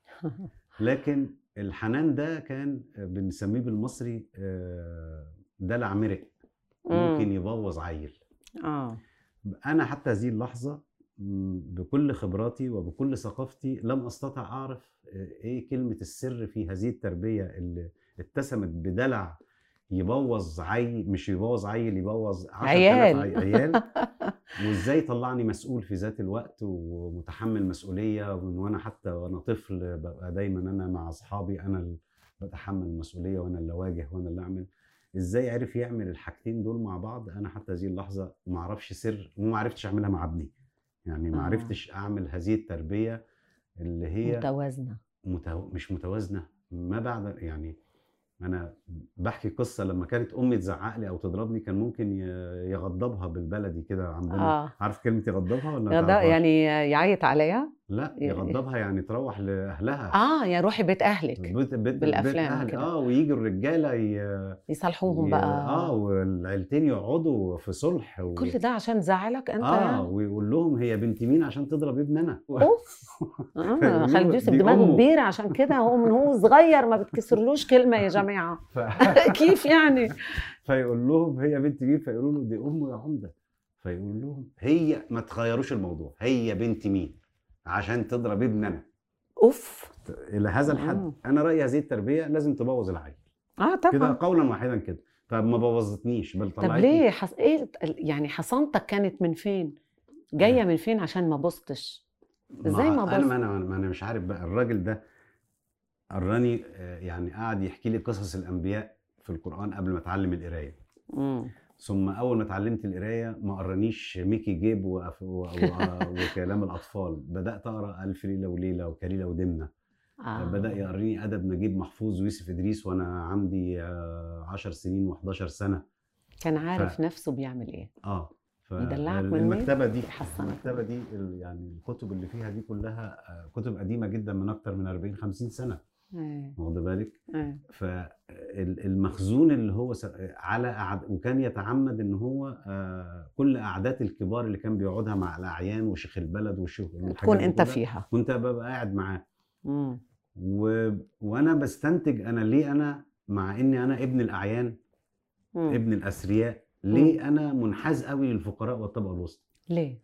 لكن الحنان ده كان بنسميه بالمصري آه، دلع مرق، ممكن يبوظ عيل. اه انا حتى هذه اللحظه م، بكل خبراتي وبكل ثقافتي لم استطع اعرف آه، ايه كلمه السر في هذه التربيه اللي اتسمت بدلع يبوظ عيل، مش يبوظ عيل، يبوظ عشرة آلاف عيال. عيال. وازاي طلعني مسؤول في ذات الوقت ومتحمل مسؤوليه، ومن وانا حتى وانا طفل ببقى دايما انا مع اصحابي انا اللي بتحمل المسؤوليه وانا اللي اواجه وانا اللي اعمل. ازاي عرف يعمل الحاجتين دول مع بعض؟ انا حتى هذه اللحظه ما اعرفش سر، وما عرفتش اعملها مع ابني. يعني ما آه. عرفتش اعمل هذه التربيه اللي هي متوازنة. متو... مش متوازنه. ما بعد يعني انا بحكي قصه، لما كانت امي تزعق لي او تضربني كان ممكن ي- يغضبها بالبلدي كده عندنا. اه عارف كلمه يغضبها ولا ما غدا تعرفهاش؟ يعني يعيط عليها. لا، ي- يغضبها يعني تروح لاهلها. اه يا روحي بيت اهلك بيت بيت بيت بالافلام اهل كده اه، ويجي الرجاله ي... يصلحوهم ي... بقى. اه والعيلتين يقعدوا في صلح و... كل ده عشان زعلك انت اه يعني؟ ويقول لهم هي بنت مين عشان تضرب ابن انا. اوف. اه فيقولوا خالد له يوسف دي دماغه امه. كبيره، عشان كده هو من هو صغير ما بتكسرلوش كلمه يا جماعه. ف... كيف يعني؟ فيقول لهم هي بنت مين، فيقولوا له دي امه يا عمده. فيقول لهم هي، ما تغيروش الموضوع، هي بنت مين عشان تضرب ابن انا. اوف. الى هذا الحد آه. انا رايي هذه التربيه لازم تبوظ العيل اه كده طبعا. قولا واحدا كده. طب ما بوظتنيش بل طب طلعتني. ليه حص... ايه يعني حصانتك كانت من فين؟ جايه من فين عشان ما بوظتش؟ ازاي ما انا بوظت؟ ما انا ما انا مش عارف بقى. الراجل ده قراني آه، يعني قعد يحكي لي قصص الانبياء في القران قبل ما اتعلم القرايه. امم ثم اول ما اتعلمت القرايه ما قرانيش ميكي جيب وأف... و... و... وكلام الاطفال. بدات اقرا الف ليله وليله وكليله ودمنه. آه. بدا يقريني ادب نجيب محفوظ ويوسف ادريس وانا عندي آه، عشر سنين وحداشر سنه. كان عارف ف... نفسه بيعمل ايه. اه يدلعك من مين؟ فالمكتبه دي يحصنك. المكتبه دي ال- يعني الكتب اللي فيها دي كلها آه، كتب قديمه جدا من اكتر من أربعين خمسين سنه. ايه واخد بالك؟ ايه فالمخزون اللي هو س- على أعد... وكان يتعمد ان هو آه، كل قعدات الكبار اللي كان بيقعدها مع الاعيان وشيخ البلد والشيخ والحاجات تكون دي انت كلها، فيها. كنت ببقى قاعد معاه. امم و... وانا بستنتج انا ليه انا، مع اني انا ابن الاعيان ابن الاثرياء، ليه انا منحاز قوي للفقراء والطبقه الوسطى. ليه؟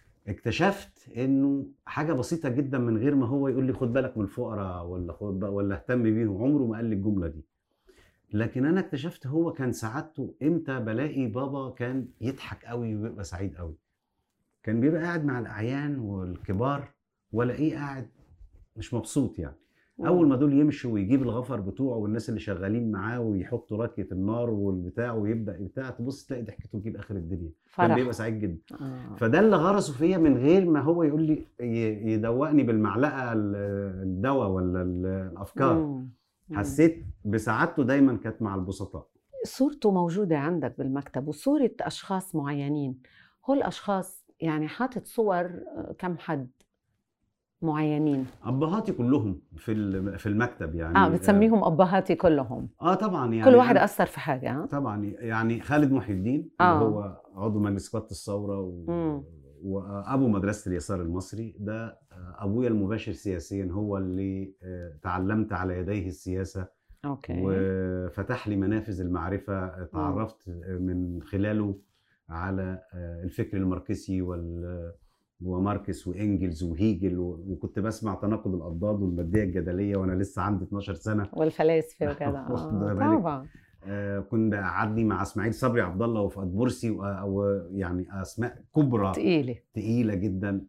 اكتشفت انه حاجه بسيطه جدا، من غير ما هو يقول لي خد بالك من الفقراء ولا خد بقى ولا اهتم بيهم، عمره ما قال لي الجمله دي. لكن انا اكتشفت هو كان سعادته امتى بلاقي بابا كان يضحك قوي ويبقى سعيد قوي. كان بيبقى قاعد مع الاعيان والكبار والاقيه قاعد مش مبسوط يعني. اول ما دول يمشوا ويجيب الغفر بتوعه والناس اللي شغالين معاه ويحطوا راكيه النار والبتاع ويبدا بتاع، تبص تلاقي ضحكته تجيب اخر الدنيا. فرح. كان بيبقى سعيد جدا. آه. فده اللي غرسه فيا من غير ما هو يقول لي ي- يدوقني بالمعلقه ال- الدواء ولا ال- الافكار. مم. مم. حسيت بسعادته دايما كانت مع البسطاء. صورته موجودة عندك بالمكتب وصورة أشخاص معينين. هول الأشخاص يعني حاطط صور آه، كم حد معينين؟ ابهاتي كلهم في ال- في المكتب يعني. اه بتسميهم أبهاتي كلهم؟ اه طبعا يعني كل واحد أنا- أثر في حاجة. ها؟ طبعا يعني خالد محي الدين آه. اللي هو عضو مجلس قادة الثورة و... مم. وأبو مدرسة اليسار المصري. ده أبويا المباشر سياسيا، هو اللي آه، تعلمت على يديه السياسة أوكي. وفتح لي منافذ المعرفة. تعرفت من خلاله على آه، الفكر الماركسي وال وماركس وإنجلز وهيجل، و- وكنت بسمع تناقض الأضداد والمادية الجدلية وأنا لسه عندي اتناشر سنة. والفلاسفة وكذا. واخد آه بالك؟ طبعا. آه، كنت قعدني مع اسماعيل صبري عبد الله وفؤاد برسي، ويعني اسماء كبرى تقيلة. تقيله جدا.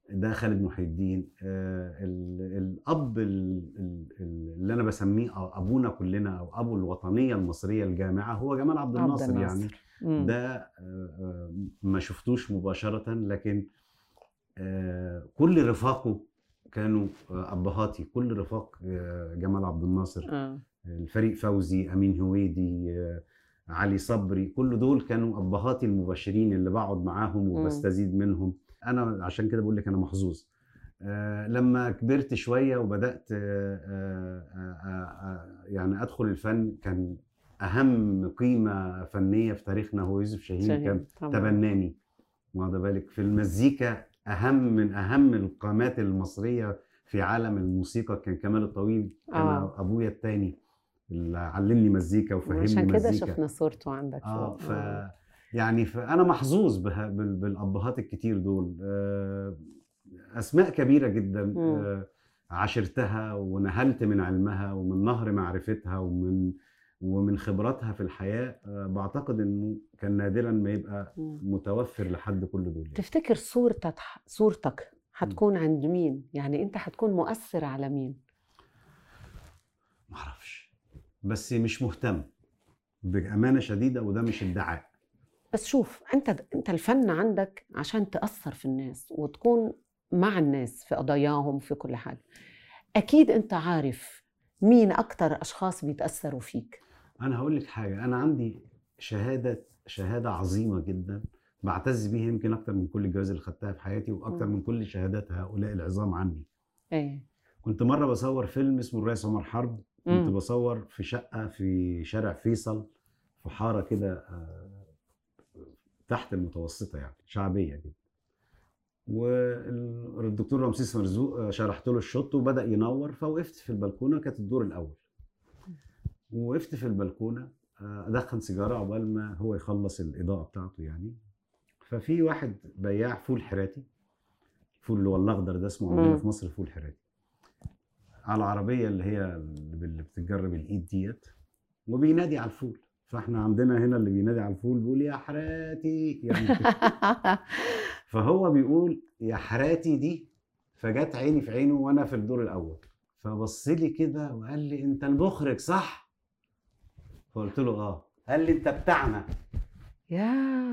ده خالد محي الدين. آه الاب اللي انا بسميه ابونا كلنا او ابو الوطنيه المصريه الجامعه هو جمال عبد الناصر, عبد الناصر. يعني مم. ده آه ما شفتوش مباشره، لكن آه كل رفاقه كانوا آه ابهاتي، كل رفاق آه جمال عبد الناصر، آه. الفريق فوزي، امين هويدي، آه علي صبري، كل دول كانوا ابهاتي المباشرين اللي بقعد معاهم وبستزيد منهم. انا عشان كده بقول لك انا محظوظ. آه لما كبرت شويه وبدات آه آه آه يعني ادخل الفن، كان اهم قيمه فنيه في تاريخنا هو يوسف شاهين, شاهين. كان طبعا. تبناني، واخد بالك، في المزيكا اهم من اهم القامات المصريه في عالم الموسيقى كان كمال الطويل. كان آه. ابويا الثاني اللي علمني مزيكا وفهمني مزيكا، عشان كده شفنا صورته عندك اه ف يعني فانا محظوظ بالابهات الكتير دول. اسماء كبيره جدا آه عاشرتها ونهلت من علمها ومن نهر معرفتها ومن ومن خبراتها في الحياه. آه بعتقد انه كان نادرا ما يبقى متوفر لحد كل دول. تفتكر صورتك صورتك هتكون عند مين؟ يعني انت هتكون مؤثر على مين؟ معرفش، بس مش مهتم بأمانة شديدة، وده مش ادعاء. بس شوف، انت انت الفن عندك عشان تأثر في الناس وتكون مع الناس في قضاياهم في كل حاجة. اكيد انت عارف مين اكتر اشخاص بيتأثروا فيك. انا هقول لك حاجة، انا عندي شهادة شهادة عظيمة جدا بعتز بيها، يمكن اكتر من كل الجوائز اللي خدتها في حياتي واكتر م. من كل شهادات هؤلاء العظام عني. ايه، كنت مرة بصور فيلم اسمه الرئيس عمر حرب. كنت بصور في شقة في شارع فيصل في حارة كده تحت المتوسطة، يعني شعبية جدا. والدكتور رمسيس مرزوق شرحت له الشوت وبدأ ينور، فوقفت في البلكونة، كانت الدور الأول، وقفت في البلكونة أدخن سيجارة عقبال ما هو يخلص الإضاءة بتاعته يعني. ففي واحد بياع فول حراتي، الفول اللي هو الأخضر ده اسمه عندنا في مصر فول حراتي، على العربية اللي هي اللي بتتجرب الإيد ديت، وبينادي على الفول. فاحنا عندنا هنا اللي بينادي على الفول بيقول يا حراتي يعني. فهو بيقول يا حراتي دي، فجت عيني في عينه وانا في الدور الاول، فبص لي كده وقال لي انت المخرج صح؟ فقلت له اه. قال لي انت بتاعنا. يا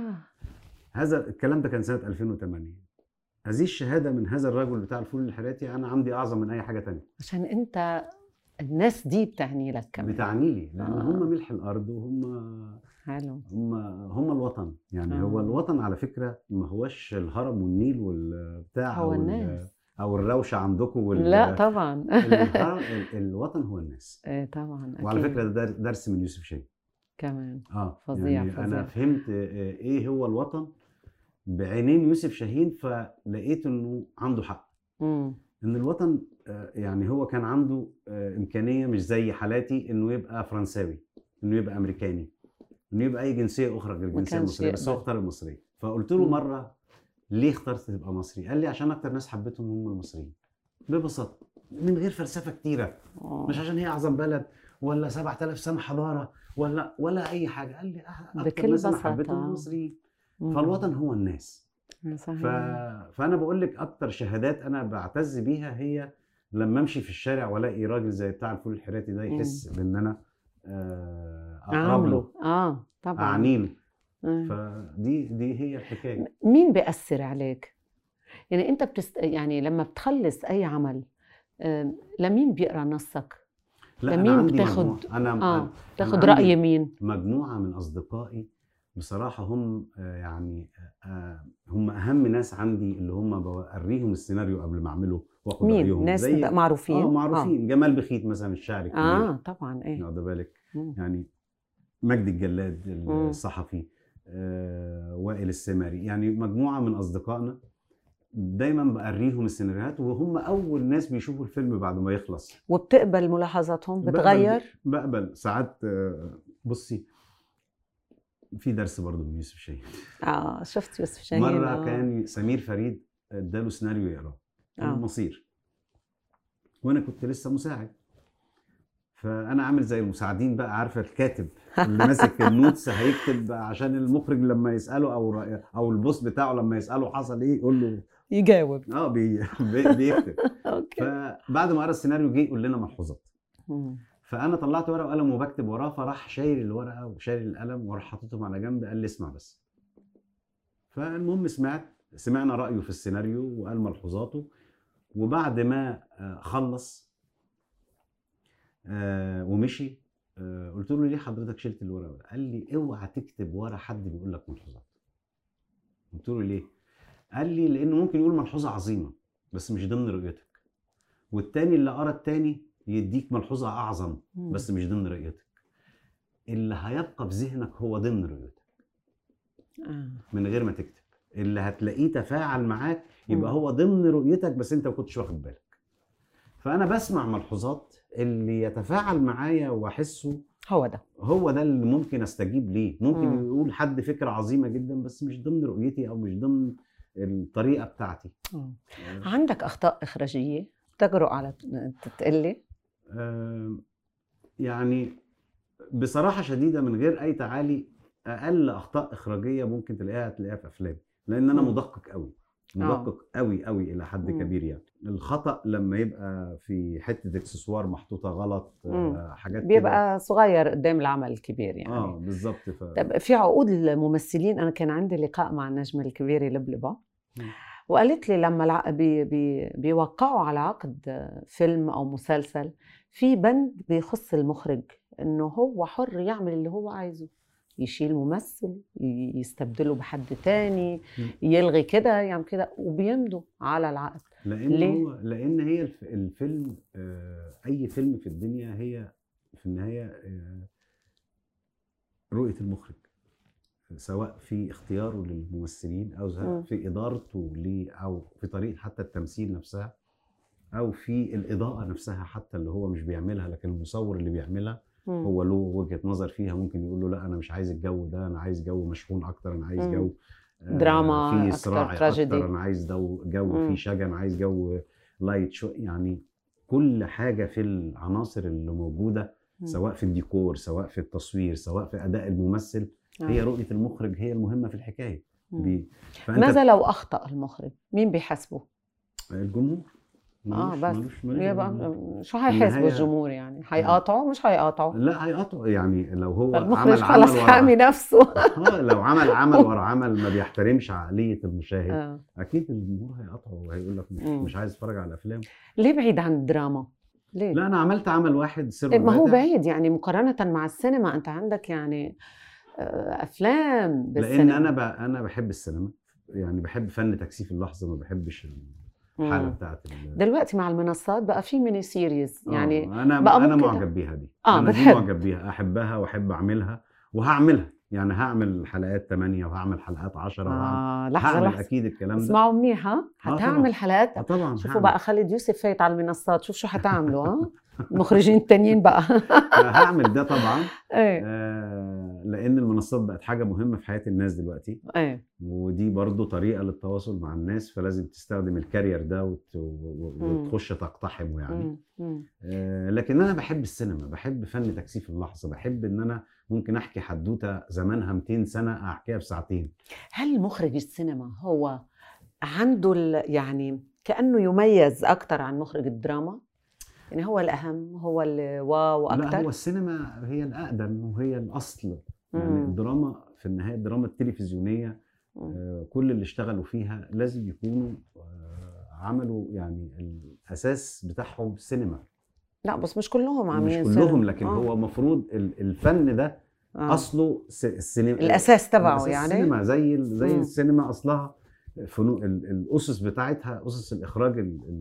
هذا الكلام ده كان سنة ألفين وثمانية. هذه الشهادة من هذا الرجل بتاع الفول الحراتي انا عندي اعظم من اي حاجة تانية، عشان انت الناس دي بتعني لك كمان. بتعني لي لان آه. هم ملح الارض، وهم حلو، هم هم الوطن يعني. آه. هو الوطن على فكره ما هوش الهرم والنيل والبتاع هو او الناس او الروشه عندكم وال... لا طبعا. الوطن هو الناس. ايه طبعا أكيد. وعلى فكره ده درس من يوسف شاهين كمان. اه فظيع يعني فظيع. انا فهمت ايه هو الوطن بعينين يوسف شاهين، فلقيت انه عنده حق. امم ان الوطن يعني هو كان عنده امكانيه مش زي حالاتي انه يبقى فرنساوي، انه يبقى امريكاني، انه يبقى اي جنسيه اخرى غير الجنسيه المصريه، بس هو اختار المصريه. فقلت له مره ليه اخترت تبقى مصري؟ قال لي عشان اكتر ناس حبيتهم هم المصريين، ببساطه، من غير فلسفه كتيره. أوه. مش عشان هي اعظم بلد ولا سبعة آلاف سنه حضاره ولا ولا اي حاجه. قال لي اكتر ناس انا حبيتهم المصريين. فالوطن هو الناس. صحيح. ف... فانا بقول لك اكتر شهادات انا بعتز بيها هي لما امشي في الشارع والاقي راجل زي بتاع الفول الحراتي ده يحس بان انا اقرب له، اه طبعا اعني له. فدي دي هي الحكايه. مين بيأثر عليك؟ يعني انت بتست... يعني لما بتخلص اي عمل آه... لمين بيقرا نصك؟ لا لمين أنا عندي بتاخد مجموعة. انا اه بتاخد راي مين؟ مجموعه من اصدقائي بصراحه هم يعني هم اهم ناس عندي، اللي هم بوريهم السيناريو قبل ما اعمله واخد مين؟ رايهم. ناس زي معروفين؟ اه معروفين. آه. جمال بخيت مثلا الشاعر الكبير. اه طبعا. ايه واخد بالك؟ يعني مجدي الجلاد الصحفي، آه وائل السمري، يعني مجموعه من اصدقائنا دايما بوريهم السيناريوهات، وهم اول ناس بيشوفوا الفيلم بعد ما يخلص. وبتقبل ملاحظاتهم؟ بتغير؟ بقبل, بقبل. ساعات بصي في درس برضه من يوسف شاهين. اه شفت يوسف شاهين. مره آه. كان سمير فريد اداله سيناريو يقراه، آه. المصير، وانا كنت لسه مساعد، فانا عامل زي المساعدين بقى، عارفه الكاتب اللي ماسك النوتس هيكتب عشان المخرج لما يساله او او البوس بتاعه لما يساله حصل ايه يقول له يجاوب. اه بي... بي- بيكتب. اوكي. فبعد ما قرا السيناريو جه يقول لنا ملحوظات. مم. فانا طلعت ورقه وقلم وبكتب وراه، فراح شايل الورقه وشايل القلم وراح حاططهم على جنب، قال لي اسمع بس. فالمهم سمعت سمعنا رايه في السيناريو وقال ملحوظاته. وبعد ما آه، خلص آه، ومشي، آه، قلت له ليه حضرتك شلت الورقه؟ قال لي اوعى تكتب ورا حد بيقول لك ملحوظات. قلت له ليه؟ قال لي لانه ممكن يقول ملحوظه عظيمه بس مش ضمن رؤيتك، والتاني اللي قرا التاني يديك ملحوظه اعظم بس مش ضمن رؤيتك. اللي هيبقى في ذهنك هو ضمن رؤيتك من غير ما تكتب. اللي هتلاقيه تفاعل معاك يبقى هو ضمن رؤيتك بس انت ما كنتش واخد بالك. فانا بسمع ملحوظات اللي يتفاعل معايا واحسه هو ده هو ده اللي ممكن استجيب ليه. ممكن مم. يقول حد فكره عظيمه جدا بس مش ضمن رؤيتي او مش ضمن الطريقه بتاعتي. مم. عندك اخطاء اخراجيه تجرؤ على تتقلي؟ آه يعني بصراحه شديده من غير اي تعالي، اقل اخطاء اخراجيه ممكن تلاقيها تلاقيها في افلامي، لان انا مم. مدقق قوي مدقق قوي قوي الى حد مم. كبير. يعني الخطا لما يبقى في حته اكسسوار محطوطه غلط، آه حاجات بيبقى كده صغير قدام العمل الكبير يعني. اه بالظبط. ف... طب في عقود الممثلين، انا كان عندي لقاء مع النجمه الكبيره لبلبه وقالت لي لما الع... بي... بي... بيوقعوا على عقد فيلم او مسلسل في بند بيخص المخرج انه هو حر يعمل اللي هو عايزه، يشيل ممثل، يستبدله بحد تاني، يلغي كده يعمل كده، وبيمضوا على العقد. لان ليه؟ هو لان هي الفيلم، اي فيلم في الدنيا هي في النهايه رؤيه المخرج، سواء في اختياره للممثلين او في ادارته ل او في طريقه حتى التمثيل نفسها، او في الاضاءه نفسها حتى اللي هو مش بيعملها لكن المصور اللي بيعملها مم. هو له وجهه نظر فيها. ممكن يقول له لا انا مش عايز الجو ده، انا عايز جو مشحون اكتر، انا عايز جو آه دراما في صراع اكتر، انا عايز جو جو فيه شجن، انا عايز جو لايت شو. يعني كل حاجه في العناصر اللي موجوده مم. سواء في الديكور، سواء في التصوير، سواء في اداء الممثل، آه. هي رؤيه المخرج هي المهمه في الحكايه دي. ماذا لو اخطا المخرج؟ مين بيحاسبه؟ الجمهور. اه بس يبقى شو هيحاسبوا الجمهور؟ يعني هيقاطعوا مش هيقاطعوا؟ لا هيقاطعوا. يعني لو هو المخرج خلاص حامي نفسه اه لو عمل عمل ورا عمل ما بيحترمش عقليه المشاهد آه. اكيد الجمهور هيقاطعه وهيقول لك مش, مش عايز اتفرج على افلام. ليه بعيد عن الدراما؟ ليه؟ لا انا عملت عمل واحد سر ما هو بعيد يعني مقارنه مع السينما. انت عندك يعني افلام بالسينما. لان انا ب... انا بحب السينما، يعني بحب فن تكثيف اللحظه، ما بحبش الحاله بتاعت دلوقتي مع المنصات بقى في ميني سيريز يعني. آه انا بقى انا معجب بيها دي. آه انا بتحب. دي معجب بيها، احبها واحب اعملها وهعملها. يعني هعمل حلقات ثمانية وهعمل حلقات عشرة آه لحظه هعمل لحظه اكيد الكلام ده. اسمعوا منيح ها، هتعمل آه حلقات. آه طبعا شوفوا بقى خالد يوسف فايت على المنصات، شوف شو هتعملوا. ها المخرجين التانيين بقى هعمل ده طبعا. ايه آه لان المنصات بقت حاجه مهمه في حياه الناس دلوقتي. ايه ودي برضو طريقه للتواصل مع الناس، فلازم تستخدم الكارير ده وت... وتخش تقتحمه يعني. مم. آه لكن انا بحب السينما، بحب فن تكثيف اللحظه، بحب ان انا ممكن احكي حدوته زمانها مئتين سنه احكيها بساعتين. هل مخرج السينما هو عنده يعني كانه يميز اكتر عن مخرج الدراما؟ يعني هو الأهم، هو الواو أكتر؟ لا هو السينما هي الأقدم وهي الأصل. يعني الدراما في النهاية الدراما التلفزيونية آه كل اللي اشتغلوا فيها لازم يكونوا آه عملوا يعني الأساس بتاعهم سينما. لا بس مش كلهم عاملين مش كلهم لكن آه. هو مفروض الفن ده آه. أصله السينما، الأساس تبعه الأساس يعني السينما زي زي السينما أصلها فنون الأسس بتاعتها، أسس الإخراج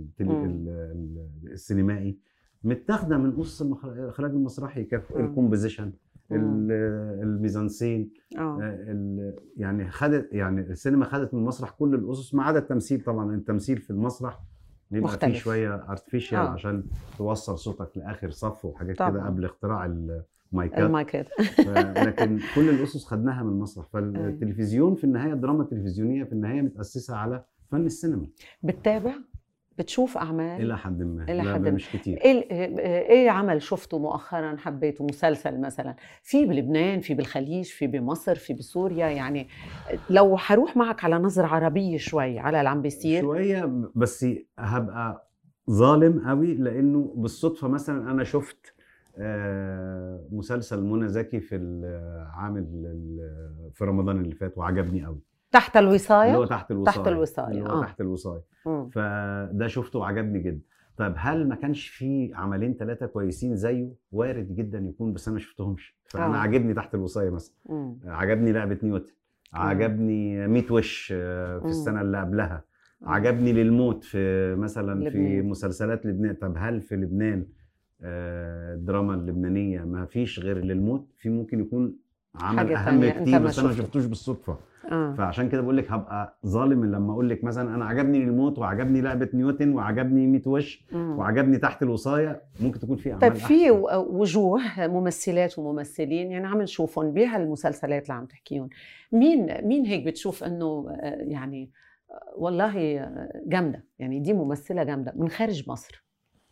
السينمائي متاخده من أسس الإخراج المسرحي، الكومبوزيشن، الميزانسين. يعني خدت يعني السينما خدت من المسرح كل الأسس ما عدا التمثيل. طبعا التمثيل في المسرح بيبقى فيه شويه ارتفيشال آه. عشان توصل صوتك لاخر صف وحاجات كده قبل اختراع المايكات المايكات لكن كل الاسس خدناها من المسرح. فالتلفزيون في النهايه الدراما التلفزيونيه في النهايه متاسسه على فن السينما. بتتابع بتشوف اعمال الى حد ما، الى لا حد ما مش كتير. ايه ايه عمل شفته مؤخرا حبيته؟ مسلسل مثلا في بلبنان، في بالخليج، في بمصر، في بسوريا، يعني لو حروح معك على نظرة عربية شوي على اللي عم بيصير شويه، بس هبقى ظالم قوي لانه بالصدفه مثلا انا شفت آه، مسلسل منى زكي في العام ال- في رمضان اللي فات وعجبني قوي، تحت الوصاية. اللي هو تحت الوصاية تحت الوصاية اللي هو آه. تحت الوصاية. مم. فده شفته وعجبني جدا. طيب هل ما كانش فيه عملين ثلاثة كويسين زيه؟ وارد جدا يكون، بس انا ما شفتهمش. فانا آه. عجبني تحت الوصاية مثلا، مم. عجبني لعبة نيوتن، عجبني ميت وش آه، في مم. السنة اللي قبلها، مم. عجبني للموت في مثلا في لبنان. مسلسلات لبنان. طب هل في لبنان آه، الدراما اللبنانية ما فيش غير للموت؟ في ممكن يكون عمل حاجة اهم تانية أنت كتير ما بس انا ما شفته. شفتوش بالصدفة. آه. فعشان كده بقول لك هبقى ظالم لما اقول لك مثلا انا عجبني الموت وعجبني لعبه نيوتن وعجبني ميت وش مم. وعجبني تحت الوصايه. ممكن تكون في اعمال طيب في احسن. وجوه ممثلات وممثلين يعني عم نشوفهم بهالمسلسلات اللي عم تحكيهم، مين مين هيك بتشوف انه آه، يعني آه، والله آه، جامده، يعني دي ممثله جامده من خارج مصر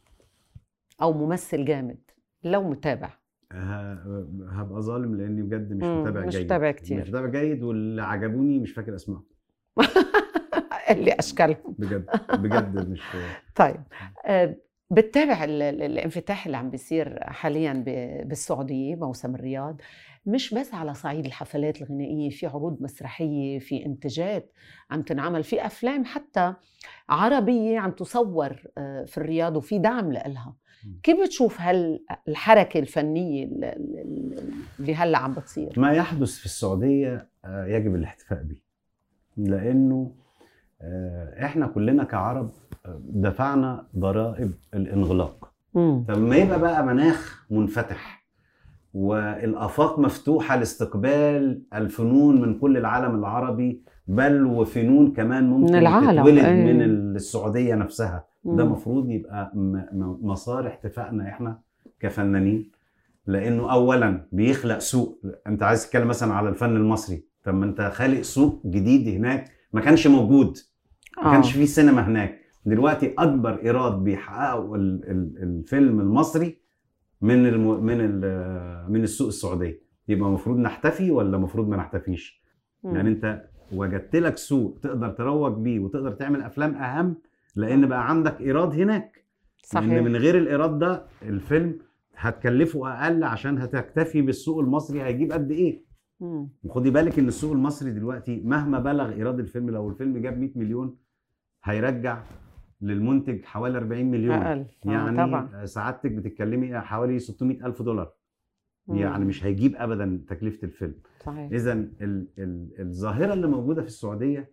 او ممثل جامد لو متابع؟ ه- هبقى ظالم لاني بجد مش مم، متابع مش جيد. متابع مش كتير. متابع جيد، واللي عجبوني مش فاكر اسمائهم. اللي اشكالهم بجد بجد مش. طيب آه، بتتابع ال- ال- الانفتاح اللي عم بيصير حاليا ب- بالسعوديه، موسم الرياض، مش بس على صعيد الحفلات الغنائيه، في عروض مسرحيه، في انتاجات عم تنعمل، في افلام حتى عربيه عم تصور آه، في الرياض وفي دعم لها. كيف بتشوف هالحركه الفنيه ال- ال- اللي هلا عم بتصير؟ ما يحدث في السعوديه آه، يجب الاحتفاء به، لانه آه، احنا كلنا كعرب آه، دفعنا ضرائب الانغلاق. مم. طب ما يبقى بقى مناخ منفتح والآفاق مفتوحة لاستقبال الفنون من كل العالم العربي، بل وفنون كمان ممكن من العالم، تتولد أي. من السعودية نفسها. ده مم. مفروض يبقى م- م- مسار احتفائنا احنا كفنانين، لأنه أولا بيخلق سوق. أنت عايز تتكلم مثلا على الفن المصري، طب ما أنت خالق سوق جديد هناك ما كانش موجود. ما كانش آه. فيه سينما هناك. دلوقتي أكبر إيراد بيحققه ال- ال- الفيلم المصري من الم... من ال... من السوق السعوديه. يبقى المفروض نحتفي ولا المفروض ما نحتفيش؟ مم. يعني انت وجدت لك سوق تقدر تروج بيه وتقدر تعمل افلام اهم، لان بقى عندك ايراد هناك. صحيح. لان من غير الايراد ده الفيلم هتكلفه اقل عشان هتكتفي بالسوق المصري هيجيب قد ايه. مم. وخدي بالك ان السوق المصري دلوقتي مهما بلغ ايراد الفيلم، لو الفيلم جاب مية مليون هيرجع للمنتج حوالي أربعين مليون. أقل. آه، يعني طبعا. سعادتك بتتكلمي حوالي ستمائة ألف دولار. مم. يعني مش هيجيب ابدا تكلفه الفيلم. صحيح. اذا ال- ال- الظاهره اللي موجوده في السعوديه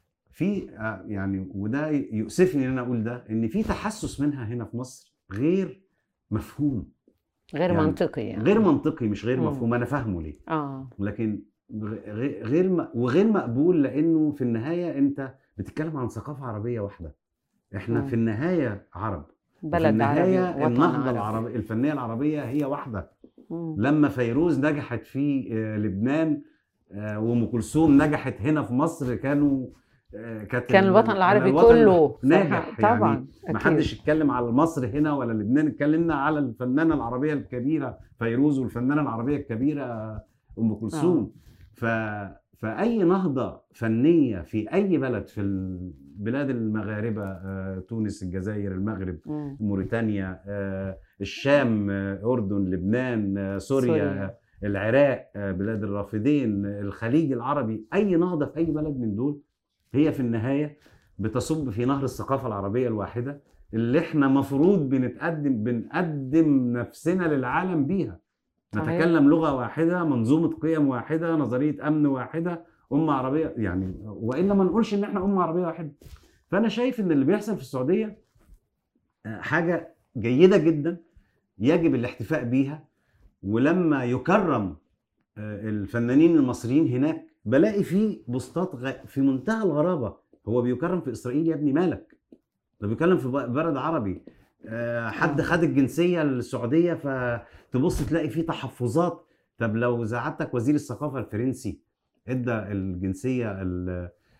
في آه، يعني، وده يؤسفني ان انا اقول ده، ان في تحسس منها هنا في مصر غير مفهوم. غير يعني منطقي يعني. غير منطقي مش غير مم. مفهوم. انا فاهمه ليه، اه لكن غ- غير م- وغير مقبول، لانه في النهايه انت بتتكلم عن ثقافه عربيه واحده. احنا مم. في النهايه عرب. وفي بلد عربي النهايه وطن النهضه عربي. العربيه الفنيه العربيه هي واحده. مم. لما فيروز نجحت في آه، لبنان آه، وام كلثوم نجحت هنا في مصر، كانوا آه، كانت كان ال- الوطن العربي الوطن كله ناجح. فرحان. طبعا يعني ما أكيد. حدش اتكلم على مصر هنا ولا لبنان، اتكلمنا على الفنانه العربيه الكبيره فيروز والفنانه العربيه الكبيره ام كلثوم. ف فاي نهضه فنيه في اي بلد في البلاد المغاربه، آه، تونس، الجزائر، المغرب، مم. موريتانيا، آه، الشام، آه، اردن، لبنان، آه، سوريا, سوريا. العراق، آه، بلاد الرافدين، الخليج العربي، اي نهضه في اي بلد من دول هي في النهايه بتصب في نهر الثقافه العربيه الواحده اللي احنا مفروض بنتقدم بنقدم نفسنا للعالم بيها. صحيح. نتكلم لغه واحده، منظومه قيم واحده، نظريه امن واحده، امه عربيه يعني، والا ما نقولش ان احنا امه عربيه واحده. فانا شايف ان اللي بيحصل في السعوديه آه، حاجه جيده جدا يجب الاحتفاء بيها. ولما يكرم آه، الفنانين المصريين هناك بلاقي فيه بوستات غ... في منتهى الغرابه. هو بيكرم في اسرائيل يا ابني، مالك؟ ده بيتكلم في ب- بلد عربي. آه، حد آه. خد الجنسيه السعوديه فتبص تلاقي فيه تحفظات. طب لو زعتك وزير الثقافه الفرنسي ادى الجنسيه ال-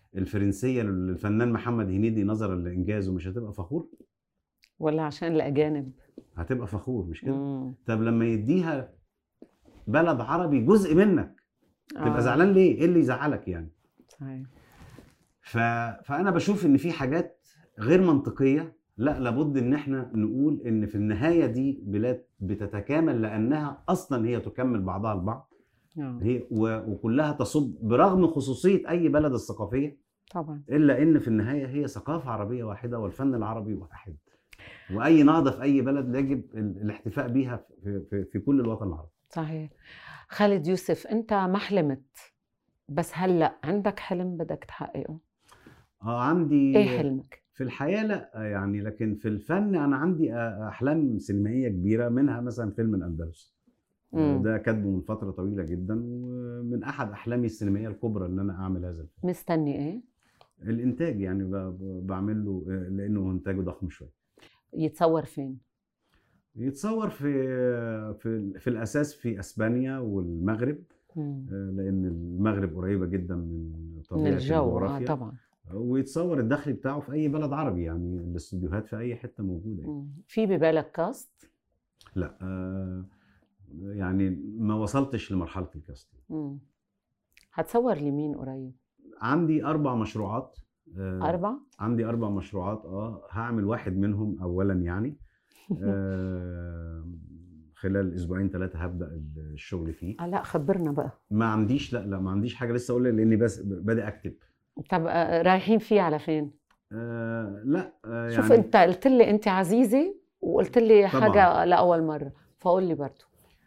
الفرنسيه للفنان محمد هنيدي نظرا لانجازه مش هتبقى فخور؟ ولا عشان الاجانب؟ هتبقى فخور مش كده؟ مم. طب لما يديها بلد عربي جزء منك تبقى آه. زعلان ليه؟ ايه اللي يزعلك يعني؟ صحيح. ف... فانا بشوف ان في حاجات غير منطقيه، لا لابد ان احنا نقول ان في النهايه دي بلاد بتتكامل لانها اصلا هي تكمل بعضها البعض. آه. هي و... وكلها تصب برغم خصوصيه اي بلد الثقافيه، طبعا. الا ان في النهايه هي ثقافه عربيه واحده والفن العربي واحد، واي نهضه في اي بلد يجب ال- الاحتفاء بيها في, في, في كل الوطن العربي. صحيح. خالد يوسف، انت ما حلمت، بس هلا عندك حلم بدك تحققه؟ اه عندي. ايه حلمك؟ في الحياه لا يعني، لكن في الفن انا عندي احلام سينمائيه كبيره، منها مثلا فيلم الاندلس. مم. ده كاتبه من فتره طويله جدا، ومن احد احلامي السينمائيه الكبرى ان انا اعمل هذا الفيلم. مستني ايه؟ الانتاج يعني ب- ب- بعمل له لانه انتاجه ضخم شويه. يتصور فين؟ يتصور في في في الاساس في اسبانيا والمغرب، مم. لان المغرب قريبه جدا من من طبيعه الجو. اه الجغرافيا. طبعا. ويتصور الداخلي بتاعه في اي بلد عربي، يعني الاستوديوهات في اي حته موجوده يعني. مم. في ببالك كاست؟ لا آه يعني ما وصلتش لمرحله الكاست. مم. هتصور لمين قريب؟ عندي اربع مشروعات. آه أربع؟ عندي اربع مشروعات. اه هعمل واحد منهم اولا يعني. آه خلال اسبوعين ثلاثه هبدا الشغل فيه. آه لا خبرنا بقى. ما عنديش لا لا ما عنديش حاجه لسه اقولها لاني بس بادئ اكتب. طب آه، رايحين فيه على فين؟ آه لا آه يعني شوف انت قلت لي انت عزيزي وقلت لي طبعاً. حاجه لاول مره، فقول لي برضه.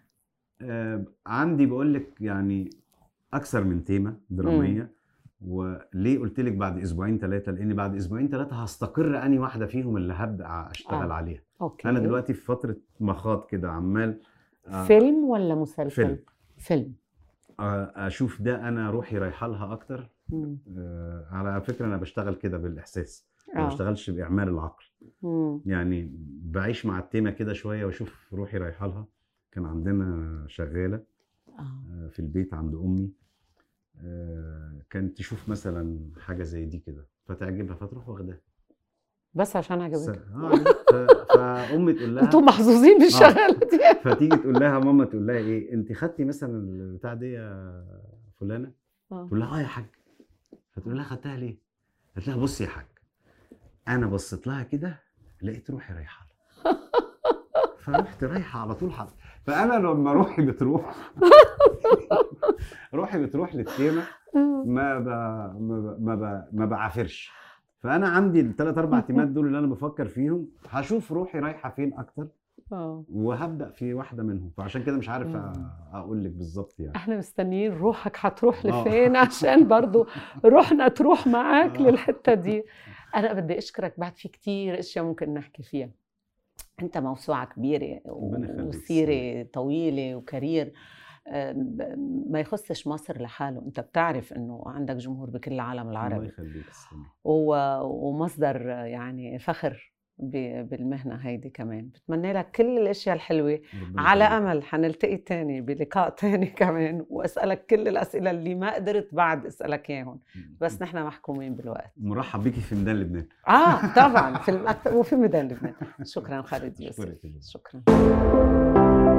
آه عندي بقول لك يعني اكثر من تيمه دراميه. وليه قلت لك بعد اسبوعين ثلاثه؟ لان بعد اسبوعين ثلاثه هستقر اني واحده فيهم اللي هبدا اشتغل آه. عليها. اوكي. انا دلوقتي في فتره مخاض كده عمال. آه فيلم ولا مسلسل؟ فيلم. فيلم. آه اشوف ده انا روحي رايحه لها اكتر. مم. آه على فكره انا بشتغل كده بالاحساس، ما آه. بشتغلش باعمال العقل. مم. يعني بعيش مع التيمه كده شويه واشوف روحي رايحه لها. كان عندنا شغاله آه. في البيت عند امي، كانت تشوف مثلا حاجه زي دي كده فتعجبها فتروح واخداها بس عشان س- عجبتك. اه عجبت. ف- فامي تقول لها انتوا محظوظين بالشغاله دي. فتيجي تقول لها ماما تقول لها ايه انت خدتي مثلا البتاع دي يا فلانه؟ آه. تقول لها اه يا حاج. فتقول لها خدتها ليه؟ قالت لها بصي يا حاج، انا بصيت لها كده لقيت روحي رايحه لها. فرحت رايحه على طول حد. فانا لما روحي بتروح روحي بتروح للتيمه ما ب... ما ب... ما, ب... ما بعافرش. فانا عندي الثلاث اربع تيمات دول اللي انا بفكر فيهم، هشوف روحي رايحه فين اكتر اه وهبدا في واحده منهم. فعشان كده مش عارف أ- اقول لك بالظبط يعني. احنا مستنيين روحك هتروح آه. لفين عشان برضو روحنا تروح معاك آه. للحته دي. انا بدي اشكرك، بعد في كتير اشياء ممكن نحكي فيها. انت موسوعه كبيره ربنا يخليك. وسيره طويله وكارير آم، ما يخصش مصر لحاله. انت بتعرف انه عندك جمهور بكل العالم الله العربي يخليك. تسلمي. و- ومصدر يعني فخر ب- بالمهنه هيدي كمان. بتمنى لك كل الاشياء الحلوه، ربنا على يخليك. امل حنلتقي تاني بلقاء تاني كمان، واسالك كل الاسئله اللي ما قدرت بعد اسالك اياهم، بس نحن محكومين بالوقت. مرحب بيكي في ميدان لبنان. اه طبعا في المكتب وفي ميدان لبنان. شكرا خالد يوسف. أشكرك. شكرا.